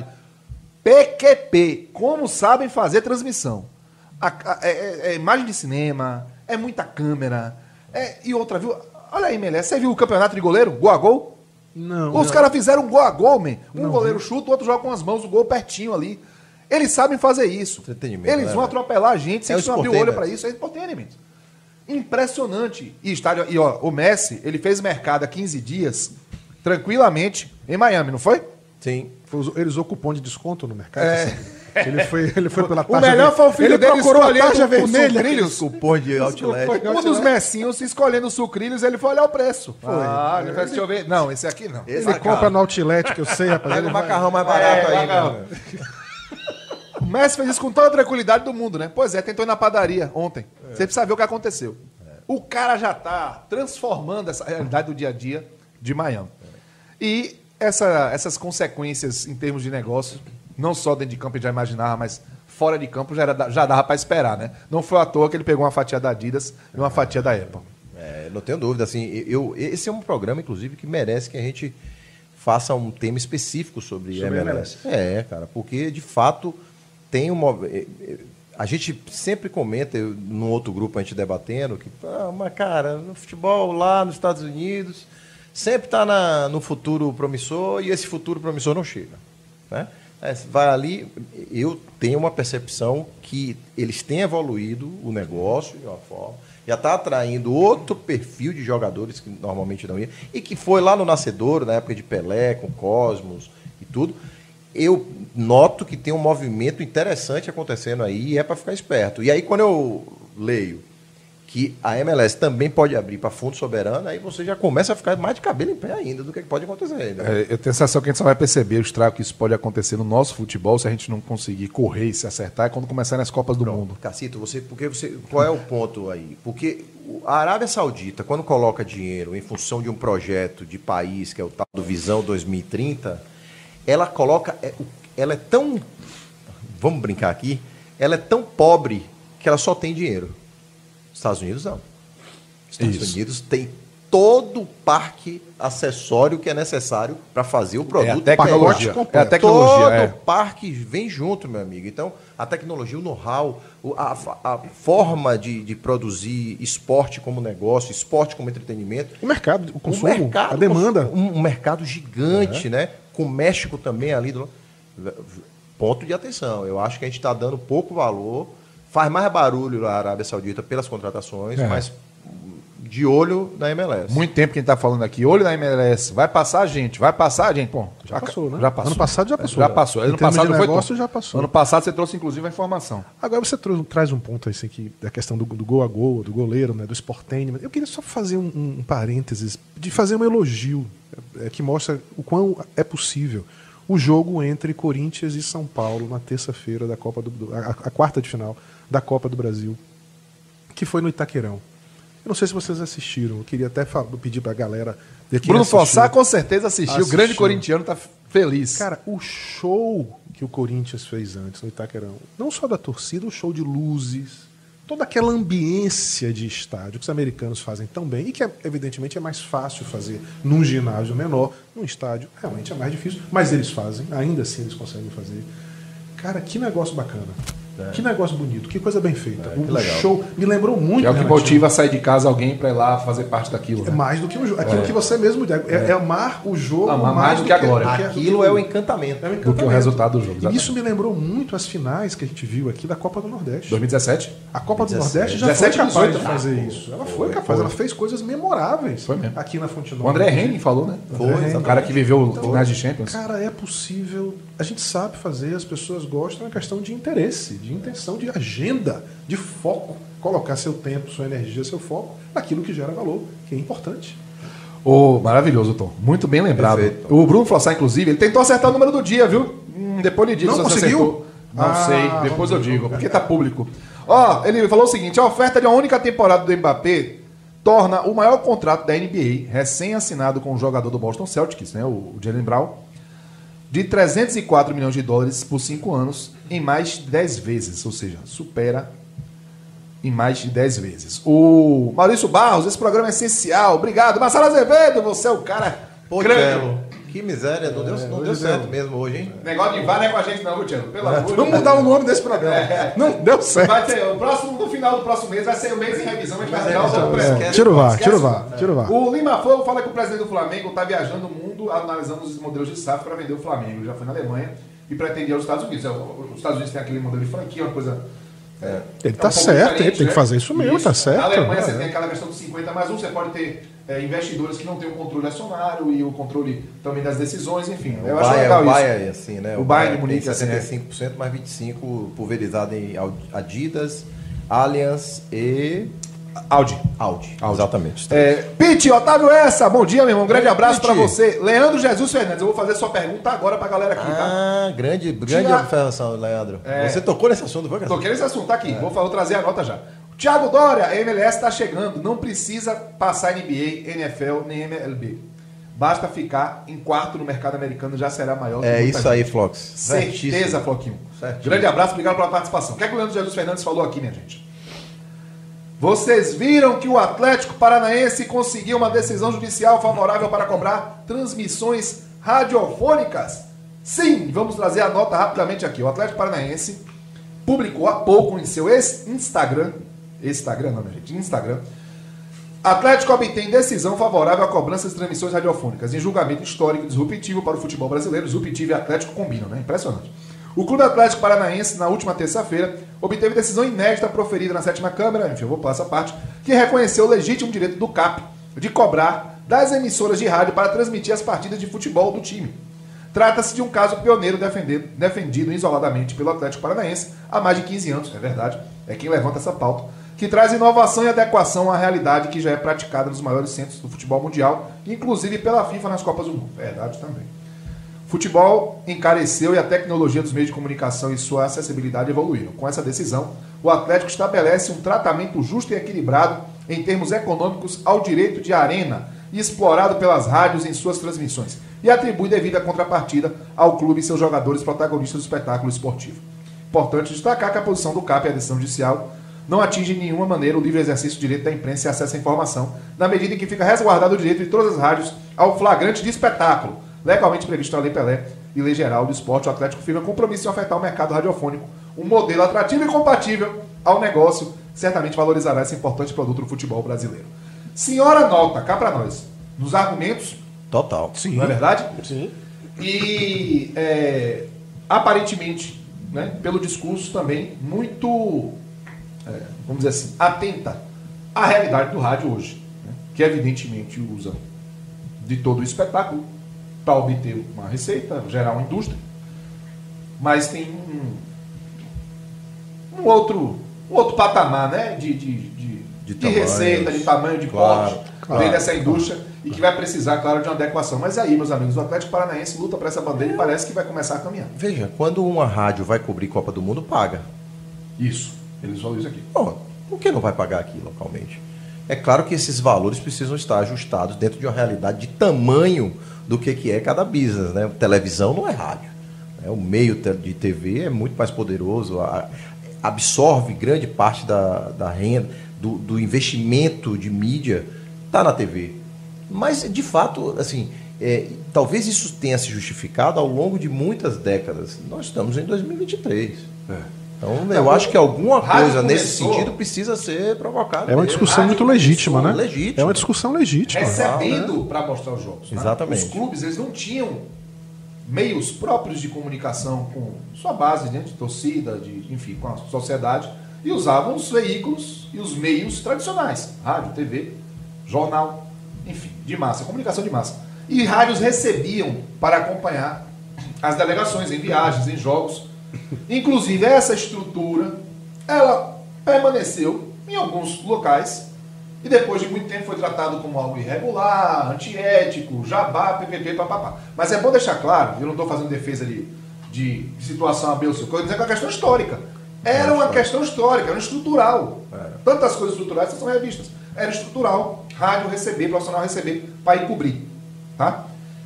PQP, como sabem fazer transmissão. É imagem de cinema, é muita câmera. E outra, viu? Olha aí, MLS, você viu o campeonato de goleiro? Gol a gol? Não. Os caras fizeram um gol a gol, man. Um goleiro chuta, o outro joga com as mãos, o gol pertinho ali. Eles sabem fazer isso. Entretenimento, Eles né, vão velho? atropelar a gente, se É o a gente não abrir o olho Sportainment. pra isso, é entertainment. Impressionante. E ó, o Messi, ele fez mercado há 15 dias, tranquilamente, em Miami, não foi? Sim. Ele usou cupom de desconto no mercado. assim. Ele foi pela O taxa melhor foi o filho Ele dele procurou a escolhendo taxa os vermelha. sucrilhos. Cupom de outlet. Um dos messinhos escolhendo os sucrilhos, ele foi olhar o preço. Ele fez, deixa eu ver. Não, esse aqui não. Esse Ele compra no outlet, que eu sei, rapaz. Pega Ele o vai- macarrão mais barato aí, macarrão. meu. O Messi fez isso com toda a tranquilidade do mundo, né? Pois é, tentou ir na padaria ontem. Você precisa ver o que aconteceu. O cara já tá transformando essa realidade do dia a dia de Miami. E essas consequências em termos de negócio, não só dentro de campo a gente já imaginava, mas fora de campo já dava para esperar, né? Não foi à toa que ele pegou uma fatia da Adidas e uma fatia da Apple. Não tenho dúvida. Assim, esse é um programa, inclusive, que merece que a gente faça um tema específico sobre MLS. Cara, porque de fato tem uma. A gente sempre comenta, num outro grupo a gente debatendo, que, mas cara, no futebol lá nos Estados Unidos, sempre está no futuro promissor e esse futuro promissor não chega. Né? Vai ali, eu tenho uma percepção que eles têm evoluído o negócio de uma forma, já está atraindo outro perfil de jogadores que normalmente não ia, e que foi lá no Nascedouro, na época de Pelé, com Cosmos e tudo. Eu noto que tem um movimento interessante acontecendo aí e é para ficar esperto. E aí, quando eu leio que a MLS também pode abrir para fundo soberano, aí você já começa a ficar mais de cabelo em pé ainda do que pode acontecer. Né? Eu tenho a sensação que a gente só vai perceber o estrago que isso pode acontecer no nosso futebol se a gente não conseguir correr e se acertar quando começarem as Copas do Mundo. Cacito, qual é o ponto aí? Porque a Arábia Saudita, quando coloca dinheiro em função de um projeto de país, que é o tal do Visão 2030, ela é tão, vamos brincar aqui, ela é tão pobre que ela só tem dinheiro. Estados Unidos não. Estados Unidos tem todo o parque acessório que é necessário para fazer o produto. É a tecnologia. Pacote É a tecnologia. Todo o parque vem junto, meu amigo. Então, a tecnologia, o know-how, a forma de produzir esporte como negócio, esporte como entretenimento. O mercado, o consumo, a demanda. Um mercado gigante, né? Com o México também ali. Ponto de atenção. Eu acho que a gente está dando pouco valor. Faz mais barulho na Arábia Saudita pelas contratações, mas de olho na MLS. Muito tempo que a gente está falando aqui, olho na MLS. Vai passar a gente. Pô, Já passou, né? Já passou. Ano passado já passou. Já passou. Em Ano termos passado de não foi negócio, tão. já passou. Ano passado você trouxe, inclusive, a informação. Agora você traz um ponto assim, da questão do gol a gol, do goleiro, né, do Sportainment. Eu queria só fazer um parênteses, de fazer um elogio que mostra o quão é possível. o jogo entre Corinthians e São Paulo na terça-feira da Copa a quarta de final da Copa do Brasil, que foi no Itaquerão. Eu não sei se vocês assistiram, eu queria até pedir pra galera... Bruno Fossá com certeza assistiu. O grande corintiano tá feliz. Cara, o show que o Corinthians fez antes no Itaquerão, não só da torcida, o show de luzes, toda aquela ambiência de estádio que os americanos fazem tão bem e que, evidentemente, é mais fácil fazer num ginásio menor, num estádio realmente é mais difícil, mas eles fazem, ainda assim eles conseguem fazer. Cara, que negócio bacana. Que negócio bonito, que coisa bem feita. Que legal. Show me lembrou muito. É o que motiva a sair de casa alguém pra ir lá fazer parte daquilo. É Né? mais do que um jogo. Aquilo que você mesmo diz. É amar o jogo Amar mais do que a glória. Aquilo é o encantamento. É um Do que o resultado do jogo. E Exatamente. isso me lembrou muito as finais que a gente viu aqui da Copa do Nordeste. 2017? A Copa do 17, Nordeste já 17, foi capaz 18, de fazer isso. Ela foi capaz, ela fez coisas memoráveis Foi mesmo. aqui na Fonte O Nova. André Henning falou, né? Foi, O cara que viveu finais de Champions. Cara, é possível. A gente sabe fazer, as pessoas gostam, é uma questão de interesse, de intenção, de agenda, de foco. Colocar seu tempo, sua energia, seu foco naquilo que gera valor, que é importante. Maravilhoso, Tom. Muito bem lembrado. Perfeito. O Bruno Flossar, inclusive, ele tentou acertar o número do dia, viu? Depois ele diz Não se você conseguiu? acertou. Não sei, depois eu vamos ver. digo, porque tá público. Ó, ele falou o seguinte: a oferta de uma única temporada do Mbappé torna o maior contrato da NBA, recém-assinado com o jogador do Boston Celtics, né, o Jaylen Brown, de 304 milhões de dólares por 5 anos, em mais de 10 vezes, ou seja, supera em mais de 10 vezes. O Maurício Barros, esse programa é essencial. Obrigado. Marcelo Azevedo, você é o cara Pô, grande. Tchelo, que miséria, não deu certo mesmo hoje, hein? Negócio de VAR não é com a gente não, viu, Tchelo? Pelo amor de Vamos mudar o nome desse programa. Não deu certo. Vai ter, no final do próximo mês vai ser o mês em revisão, a gente vai dar o jogo pra Tira o VAR, Esquece tira o o VAR, tira o VAR. O Lima Fogo fala que o presidente do Flamengo está viajando o mundo analisando os modelos de SAF para vender o Flamengo. Já foi na Alemanha e pretende ir aos Estados Unidos. Os Estados Unidos tem aquele modelo de franquia, uma coisa... Ele tá um pouco certo, diferente, ele tem que né? fazer isso mesmo, tá certo. Na Alemanha você tem aquela questão dos 50 mais 1, você pode ter investidores que não têm o controle acionário e o controle também das decisões, enfim. Eu acho legal O isso. Bayern é assim, né? O Bayern de tem Munique, assim, 65%, mais 25% pulverizado em Adidas, Allianz e Audi. Exatamente. Pete, Otávio Essa, bom dia, meu irmão. Um grande abraço Pete. pra você. Leandro Jesus Fernandes, eu vou fazer sua pergunta agora pra galera aqui, tá? Grande Tira- observação, Leandro. Você tocou nesse assunto, foi, cara? Toquei nesse assunto, tá aqui. Vou trazer a nota já. Thiago Dória, a MLS tá chegando. Não precisa passar NBA, NFL, nem MLB. Basta ficar em quarto no mercado americano, já será maior. É que muita isso aí, gente. Flox. Certeza, Floquinho. Certíssimo. Grande abraço, obrigado pela participação. O que é que o Leandro Jesus Fernandes falou aqui, minha gente? Vocês viram que o Atlético Paranaense conseguiu uma decisão judicial favorável para cobrar transmissões radiofônicas? Sim, vamos trazer a nota rapidamente aqui. O Atlético Paranaense publicou há pouco em seu Instagram, Atlético obtém decisão favorável à cobrança de transmissões radiofônicas em julgamento histórico e disruptivo para o futebol brasileiro. Disruptivo e Atlético combinam, né? Impressionante. O Clube Atlético Paranaense, na última terça-feira, obteve decisão inédita proferida na 7ª Câmara, enfim, eu vou pular essa parte, que reconheceu o legítimo direito do CAP de cobrar das emissoras de rádio para transmitir as partidas de futebol do time. Trata-se de um caso pioneiro defendido isoladamente pelo Atlético Paranaense há mais de 15 anos, é verdade, é quem levanta essa pauta, que traz inovação e adequação à realidade que já é praticada nos maiores centros do futebol mundial, inclusive pela FIFA nas Copas do Mundo. Verdade também. Futebol encareceu e a tecnologia dos meios de comunicação e sua acessibilidade evoluíram. Com essa decisão, o Atlético estabelece um tratamento justo e equilibrado em termos econômicos ao direito de arena e explorado pelas rádios em suas transmissões e atribui devida contrapartida ao clube e seus jogadores protagonistas do espetáculo esportivo. Importante destacar que a posição do CAP e a decisão judicial não atinge de nenhuma maneira o livre exercício do direito da imprensa e acesso à informação, na medida em que fica resguardado o direito de todas as rádios ao flagrante de espetáculo, legalmente previsto na Lei Pelé e Lei Geral do Esporte. O Atlético firma compromisso em ofertar ao mercado radiofônico um modelo atrativo e compatível ao negócio, certamente valorizará esse importante produto do futebol brasileiro. Senhora nota, cá pra nós, nos argumentos, Total. não é verdade? Sim. E aparentemente, né, pelo discurso também muito, vamos dizer assim, atenta à realidade do rádio hoje, né, que evidentemente usa de todo o espetáculo para obter uma receita, gerar uma indústria, mas tem um outro patamar, né, de tamanhos, receita, de tamanho, de claro. porte, vem dessa indústria e que vai precisar, claro, de uma adequação. Mas aí, meus amigos, o Atlético Paranaense luta para essa bandeira e parece que vai começar a caminhar. Veja, quando uma rádio vai cobrir Copa do Mundo, paga. Isso, eles falam isso aqui. Bom, por que não vai pagar aqui localmente? É claro que esses valores precisam estar ajustados dentro de uma realidade de tamanho do que é cada business, né? Televisão não é rádio. O meio de TV é muito mais poderoso, absorve grande parte da renda, do investimento de mídia, está na TV. Mas, de fato, assim, talvez isso tenha se justificado ao longo de muitas décadas. Nós estamos em 2023. Então, eu acho que alguma coisa nesse sentido precisa ser provocada. É uma discussão muito legítima, né? Legítima. É uma discussão legítima. Recebendo para mostrar os jogos. Né? Exatamente. Os clubes, eles não tinham meios próprios de comunicação com sua base, de torcida, enfim, com a sociedade, e usavam os veículos e os meios tradicionais. Rádio, TV, jornal, enfim, de massa, comunicação de massa. E rádios recebiam para acompanhar as delegações em viagens, em jogos. Inclusive, essa estrutura, ela permaneceu em alguns locais e depois de muito tempo foi tratado como algo irregular, antiético, jabá, ppp, papapá. Mas é bom deixar claro, eu não estou fazendo defesa de situação a B ou C, eu estou dizendo que é uma questão histórica. Era uma questão histórica, era estrutural. Tantas coisas estruturais são revistas. Era estrutural, rádio receber, profissional receber, para ir cobrir. Tá?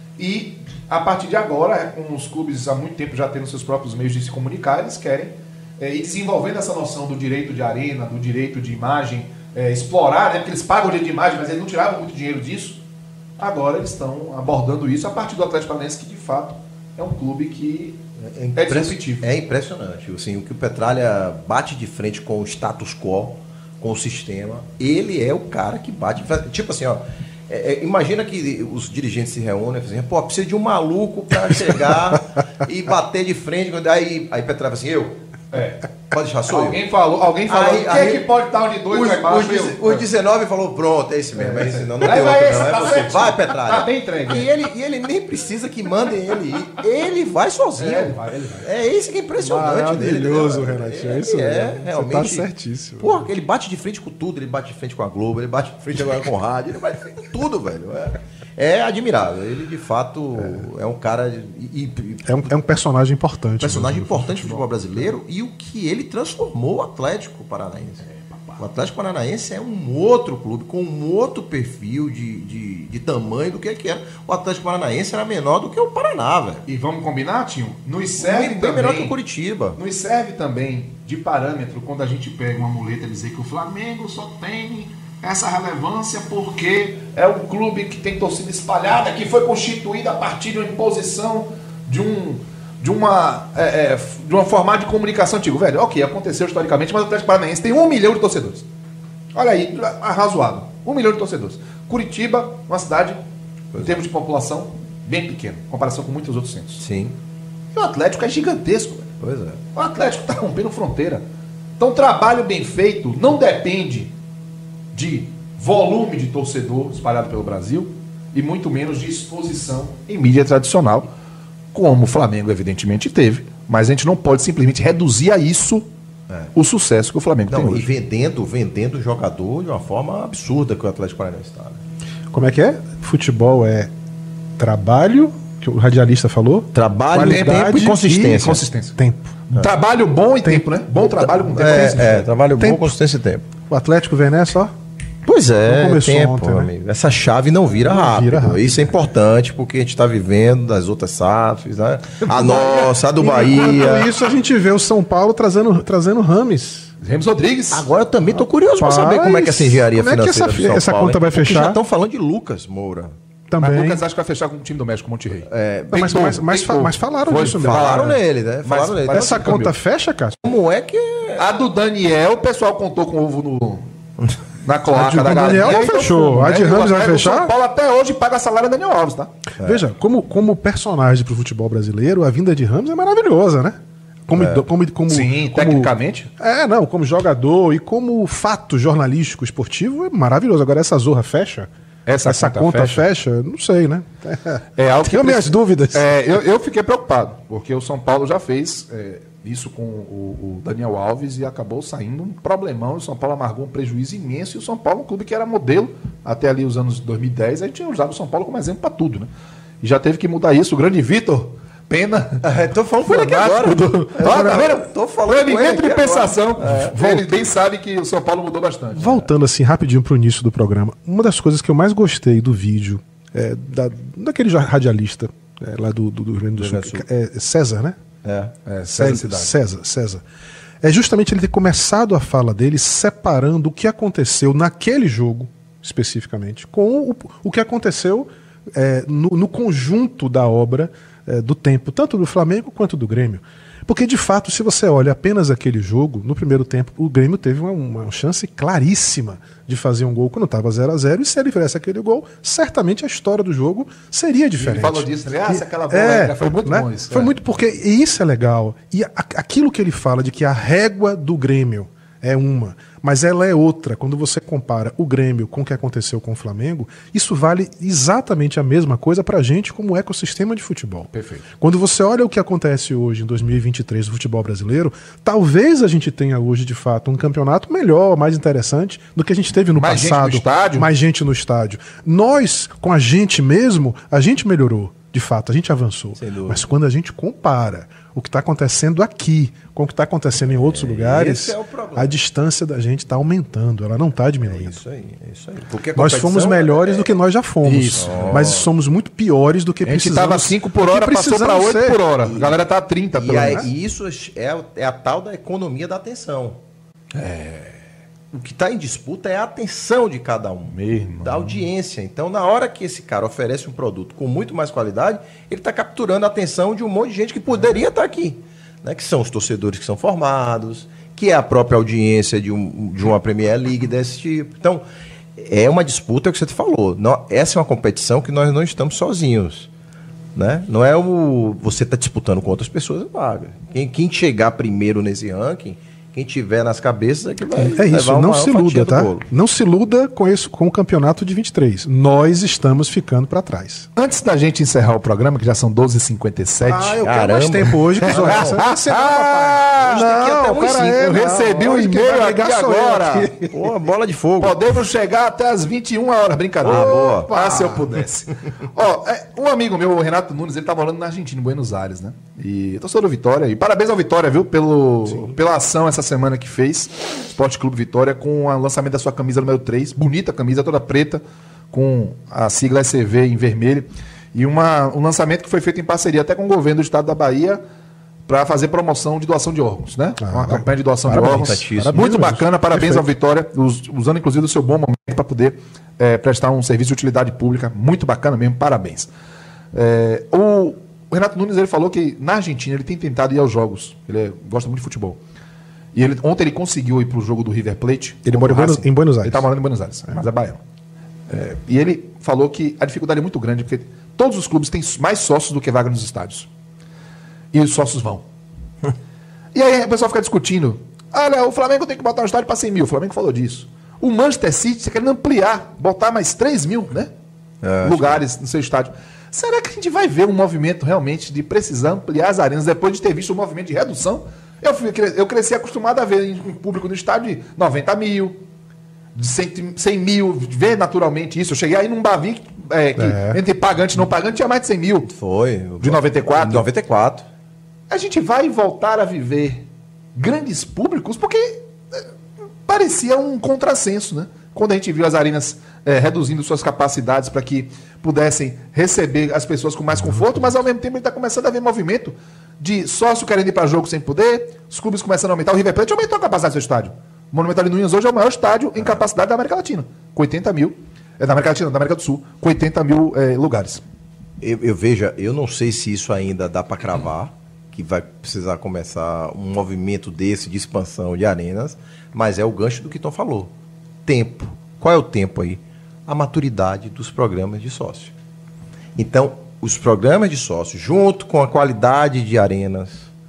E a partir de agora, com os clubes há muito tempo já tendo seus próprios meios de se comunicar, eles querem ir desenvolvendo essa noção do direito de arena, do direito de imagem, explorar, né? Porque eles pagam o direito de imagem, mas eles não tiravam muito dinheiro disso. Agora eles estão abordando isso a partir do Atlético Paranaense, que de fato é um clube que é disruptivo. É impressionante. Assim, o que o Petralha bate de frente com o status quo, com o sistema, ele é o cara que bate. Tipo assim, ó. Imagina que os dirigentes se reúnem e dizem, pô, precisa de um maluco para chegar e bater de frente. Aí Petralha assim, pode deixar, sou alguém falou, aí, quem é que pode estar onde dois vai baixo? Os 19 falou, pronto, é esse mesmo, é esse, não tem outro, vai esse, não, é tá você. certo. Vai, Petralha. Tá bem entregue. E ele nem precisa que mandem ele ir, ele vai sozinho. Ele vai. É isso que é impressionante dele. Maravilhoso, Renatinho, é isso mesmo. Realmente. Você tá certíssimo. Porra, ele bate de frente com tudo, ele bate de frente com a Globo, ele bate de frente agora com o rádio, ele bate de frente com tudo, velho. É admirável. Ele, de fato, é um cara... É um personagem importante. Personagem importante do futebol brasileiro e o que ele transformou o Atlético Paranaense. O Atlético Paranaense é um outro clube com um outro perfil de tamanho do que era. O Atlético Paranaense era menor do que o Paraná, velho. E vamos combinar, Tinho? Nos serve bem também, menor que o Curitiba. Nos serve também de parâmetro quando a gente pega uma muleta e dizer que o Flamengo só tem essa relevância porque é um clube que tem torcida espalhada, que foi constituída a partir de uma imposição de uma formato de comunicação antigo. Velho, ok, aconteceu historicamente, mas o Atlético Paranaense tem 1 milhão de torcedores. Olha aí, razoável. 1 milhão de torcedores. Curitiba, uma cidade, em termos de população, bem pequena, em comparação com muitos outros centros. Sim. E o Atlético é gigantesco. Velho. Pois é. O Atlético está rompendo fronteira. Então, trabalho bem feito não depende de volume de torcedor espalhado pelo Brasil e muito menos de exposição em mídia tradicional, como o Flamengo evidentemente teve, mas a gente não pode simplesmente reduzir a isso o sucesso que o Flamengo tem hoje. E vendendo o jogador de uma forma absurda que o Atlético Paranaense está. Né? Como é que é? Futebol é trabalho, que o radialista falou? Trabalho, tempo e consistência. Tempo. Trabalho bom e tempo, né? Bom trabalho com tempo. Trabalho Tempo. bom, consistência e tempo. O Atlético vem nessa, ó. Pois é, Não começou tempo, ontem, né? amigo. Essa chave não vira rápido. Isso é importante porque a gente está vivendo das outras SAFs, né? A nossa, a do Bahia. Enquanto isso, a gente vê o São Paulo trazendo Rames. Ramos Rodrigues. Agora eu também estou curioso para saber como é que essa engenharia como é que financeira do São essa Paulo, conta vai porque fechar? já estão falando de Lucas Moura. Também. Mas Lucas acho que vai fechar com o time do México, o Monterrey. Mas falaram disso mesmo. Falaram nele, né? Falaram nele. Essa conta fecha, cara? Como é que... A do Daniel, o pessoal contou com o ovo na cloaca da Daniel galinha. não fechou. A de Ramos vai fechar? O São Paulo até hoje paga salário a Daniel Alves, tá? Veja, como personagem pro futebol brasileiro, a vinda de Ramos é maravilhosa, né? Sim, tecnicamente. Como jogador e como fato jornalístico esportivo é maravilhoso. Agora essa zorra fecha? Essa conta fecha? Não sei, né? Tenho minhas dúvidas. Eu fiquei preocupado, porque o São Paulo já fez isso com o Daniel Alves e acabou saindo um problemão. O São Paulo amargou um prejuízo imenso e o São Paulo, um clube que era modelo até ali os anos 2010, a gente tinha usado o São Paulo como exemplo para tudo, né? E já teve que mudar isso. O grande Vitor Pena. Tô falando com ele aqui agora. Tá vendo? Tô falando com ele Elemento de aqui pensação. Ele bem sabe que o São Paulo mudou bastante. Voltando assim rapidinho pro início do programa, uma das coisas que eu mais gostei do vídeo daquele radialista lá do Rio Grande do Sul, César, né? César. É justamente ele ter começado a fala dele separando o que aconteceu naquele jogo, especificamente, com o que aconteceu no conjunto da obra do tempo, tanto do Flamengo quanto do Grêmio. Porque, de fato, se você olha apenas aquele jogo, no primeiro tempo, o Grêmio teve uma chance claríssima de fazer um gol quando estava 0-0, e se ele fizesse aquele gol, certamente a história do jogo seria diferente. Ele falou disso, né? Aquela bola foi muito bom isso. Foi muito, porque isso é legal. E aquilo que ele fala de que a régua do Grêmio é uma, mas ela é outra. Quando você compara o Grêmio com o que aconteceu com o Flamengo, isso vale exatamente a mesma coisa pra gente como ecossistema de futebol. Perfeito. Quando você olha o que acontece hoje em 2023 no futebol brasileiro, talvez a gente tenha hoje de fato um campeonato melhor, mais interessante do que a gente teve no mais passado. Gente no estádio. Mais gente no estádio. Nós, com a gente mesmo, a gente melhorou. De fato, a gente avançou. Mas quando a gente compara o que está acontecendo aqui com o que está acontecendo em outros lugares, a distância da gente está aumentando, ela não está diminuindo. É isso aí. Porque nós fomos melhores do que nós já fomos, mas somos muito piores do que precisamos. A gente estava 5 por hora, passou para 8 por hora. A galera está a 30 pelo menos. E isso é a tal da economia da atenção. O que está em disputa é a atenção de cada um, da audiência. Então, na hora que esse cara oferece um produto com muito mais qualidade, ele está capturando a atenção de um monte de gente que poderia estar aqui, né? Que são os torcedores que são formados, que é a própria audiência de uma Premier League desse tipo. Então, é uma disputa, é o que você falou. Essa é uma competição que nós não estamos sozinhos. Né? Não é você está disputando com outras pessoas, vaga. Quem chegar primeiro nesse ranking, quem tiver nas cabeças é que vai. É isso, não se iluda, tá? Não se iluda com o campeonato de 23. Nós estamos ficando para trás. Antes da gente encerrar o programa, que já são 12h57. Eu quero mais tempo hoje que os olhos. Eu recebi um e-mail aqui agora. Pô, bola de fogo. Podemos chegar até as 21 horas, brincadeira. Boa. Se eu pudesse. Um amigo meu, o Renato Nunes, ele tá morando na Argentina, em Buenos Aires, né? E eu sou do Vitória. E parabéns ao Vitória, viu? Pela ação essa semana que fez, Esporte Clube Vitória, com o lançamento da sua camisa número 3, bonita camisa, toda preta, com a sigla SCV em vermelho, e um lançamento que foi feito em parceria até com o governo do estado da Bahia, para fazer promoção de doação de órgãos, né? Uma campanha de doação de órgãos. Muito bacana, parabéns ao Vitória, usando inclusive o seu bom momento para poder prestar um serviço de utilidade pública, muito bacana mesmo, parabéns. O Renato Nunes, ele falou que na Argentina ele tem tentado ir aos jogos, ele gosta muito de futebol. E ontem ele conseguiu ir para o jogo do River Plate. Ele mora em Buenos Aires. Ele está morando em Buenos Aires, mas é baiano. E ele falou que a dificuldade é muito grande, porque todos os clubes têm mais sócios do que vaga nos estádios. E os sócios vão. E aí o pessoal fica discutindo. Olha, o Flamengo tem que botar um estádio para 100 mil. O Flamengo falou disso. O Manchester City está querendo ampliar, botar mais 3 mil, né? Lugares no seu estádio. Será que a gente vai ver um movimento realmente de precisar ampliar as arenas depois de ter visto um movimento de redução? Eu cresci acostumado a ver em público no estádio de 90 mil, de 100 mil, ver naturalmente isso. Eu cheguei aí num Bavi que entre pagante e não pagante tinha mais de 100 mil. Foi. De 94. De 94. A gente vai voltar a viver grandes públicos porque parecia um contrassenso, né? Quando a gente viu as arenas reduzindo suas capacidades para que pudessem receber as pessoas com mais conforto, mas ao mesmo tempo a gente está começando a ver movimento de sócio querendo ir para jogo sem poder, os clubes começando a aumentar. O River Plate aumentou a capacidade do seu estádio. O Monumental de Nunes hoje é o maior estádio em capacidade da América Latina, com 80 mil. Da América Latina, da América do Sul, com 80 mil lugares. Eu não sei se isso ainda dá para cravar, que vai precisar começar um movimento desse de expansão de arenas, mas é o gancho do que Tom falou. Tempo. Qual é o tempo aí? A maturidade dos programas de sócio. Então, os programas de sócio, junto com a qualidade de arenas,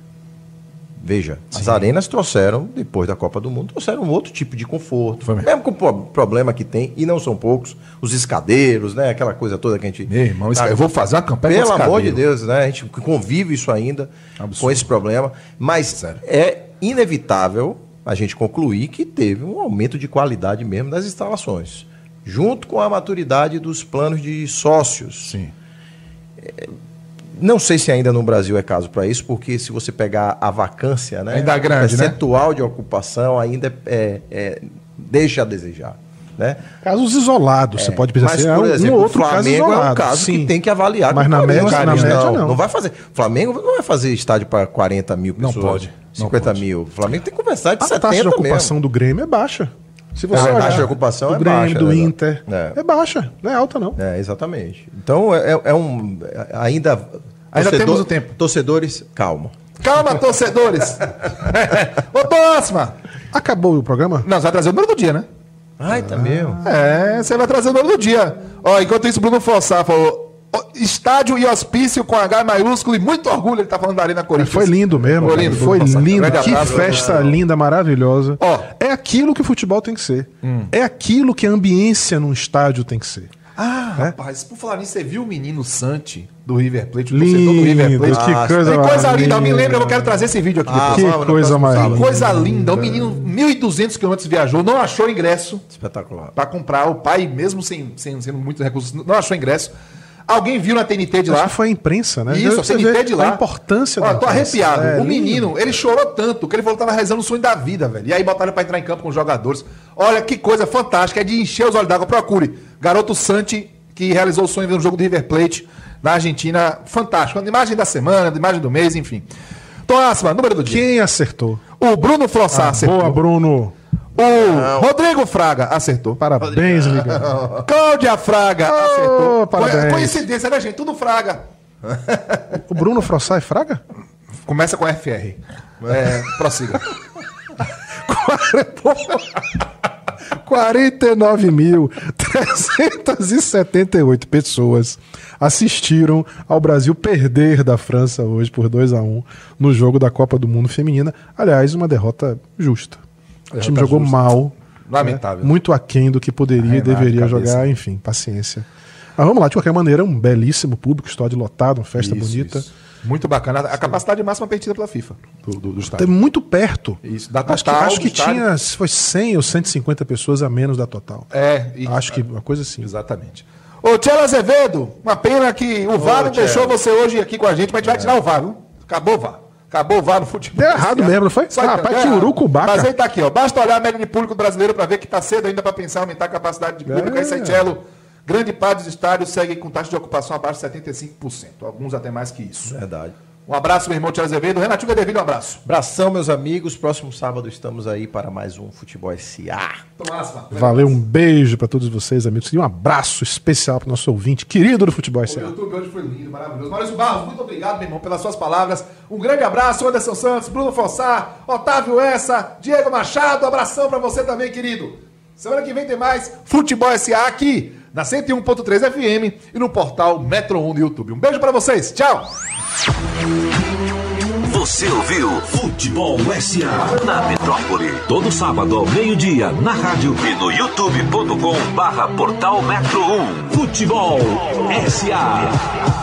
veja, as arenas trouxeram, depois da Copa do Mundo, trouxeram um outro tipo de conforto. Mesmo com o problema que tem, e não são poucos, os escadeiros, né? Aquela coisa toda que a gente... Meu irmão, eu vou fazer uma campanha com escadeiro. Pelo amor de Deus, né? A gente convive isso ainda com esse problema. Mas é inevitável a gente concluir que teve um aumento de qualidade mesmo das instalações. junto com a maturidade dos planos de sócios. Sim. Não sei se ainda no Brasil é caso para isso, porque se você pegar a vacância, né, ainda é grande, o percentual de ocupação ainda deixa a desejar. Né? Casos isolados, você pode pensar mas, assim, por exemplo, um outro o Flamengo caso isolado, é um caso sim. que tem que avaliar. Mas na média não. Não vai fazer. O Flamengo não vai fazer estádio para 40 mil pessoas. Não pode. 50 mil. O Flamengo tem que conversar de A 70 taxa de ocupação mesmo. do Grêmio é baixa. Se você A olhar, taxa de ocupação do é Grêmio, baixa. do né? Inter, é baixa, não é alta não. Exatamente. Então, ainda temos o tempo. Torcedores, calma. Calma, torcedores. Ô, Tosma. Acabou o programa? Não, você vai trazer o número do dia, né? Ai, tá mesmo. Você vai trazer o número do dia. Ó, enquanto isso, Bruno Fossá falou: estádio e hospício com H maiúsculo e muito orgulho. Ele tá falando da Arena Corinthians. Foi lindo mesmo. Foi lindo. Foi Bruno Fossá. lindo. Grande Que abraço, festa linda, maravilhosa. Ó. É aquilo que o futebol tem que ser. É aquilo que a ambiência num estádio tem que ser. Rapaz, por falar nisso, você viu o menino Santi do River Plate, o torcedor do River Lindo, Plate? que coisa Que coisa mais linda, eu me linda. lembro, eu quero trazer esse vídeo aqui depois. Que coisa mais Que linda. coisa linda, o menino 1.200 quilômetros viajou, não achou ingresso Espetacular. pra comprar, o pai, mesmo sem sendo muitos recursos, não achou ingresso. Alguém viu na TNT de Acho lá. que foi a imprensa, né? Isso, a Você TNT vê de lá. A importância Ó, da tô imprensa. arrepiado. O lindo. menino, ele chorou tanto que ele falou que tava realizando o sonho da vida, velho. E aí botaram ele pra entrar em campo com os jogadores. Olha que coisa fantástica, é de encher os olhos d'água. Procure. Garoto Santi, que realizou o sonho no jogo do River Plate na Argentina. Fantástico. A imagem da semana, a imagem do mês, enfim. Toasma, número do dia. Quem acertou? O Bruno Flossá acertou. Boa, Bruno. O Rodrigo Fraga acertou. Parabéns, Liga. Cláudia Fraga acertou. Parabéns. Coincidência, né, gente? Tudo Fraga. O Bruno Frossá é Fraga? Começa com FR. Prossiga. 49.378 pessoas assistiram ao Brasil perder da França hoje por 2-1 no jogo da Copa do Mundo Feminina. Aliás, uma derrota justa. O time jogou mal. Lamentável. Né? Muito aquém do que poderia e deveria cabeça. jogar. Enfim, paciência. Mas vamos lá, de qualquer maneira, um belíssimo público, estádio lotado, uma festa bonita. Isso. Muito bacana. A capacidade máxima permitida pela FIFA do estádio. Tem muito perto. Isso, da Acho total que do estádio. tinha, se foi 100 ou 150 pessoas a menos da total. Acho que uma coisa assim. Exatamente. Ô, Tchela Azevedo, uma pena que o VAR não deixou você hoje aqui com a gente, mas a gente vai tirar o VAR, viu? Acabou o VAR. Acabou o VAR no futebol. Deu errado mesmo, não foi? Rapaz, que urucubaca. Mas aí tá aqui, ó. Basta olhar a média de público brasileiro para ver que tá cedo ainda para pensar em aumentar a capacidade de público. É isso aí, Tchelo. Grande parte dos estádios segue com taxa de ocupação abaixo de 75%. Alguns até mais que isso. Verdade. Um abraço, meu irmão Tchela Azevedo. Renatinho Gadevilho, um abraço. Abração, meus amigos. Próximo sábado estamos aí para mais um Futebol SA. Valeu, um beijo para todos vocês, amigos. E um abraço especial para o nosso ouvinte querido do Futebol O SA. YouTube hoje foi lindo, maravilhoso. Maurício Barros, muito obrigado, meu irmão, pelas suas palavras. Um grande abraço, Anderson Santos, Bruno Fossá, Otávio Essa, Diego Machado. Abração pra você também, querido. Semana que vem tem mais Futebol SA aqui na 101.3 FM e no portal Metro 1 do YouTube. Um beijo pra vocês. Tchau. Você ouviu Futebol SA na Metrópole. Todo sábado ao meio-dia na rádio e no youtube.com/portal Metro 1. Futebol SA.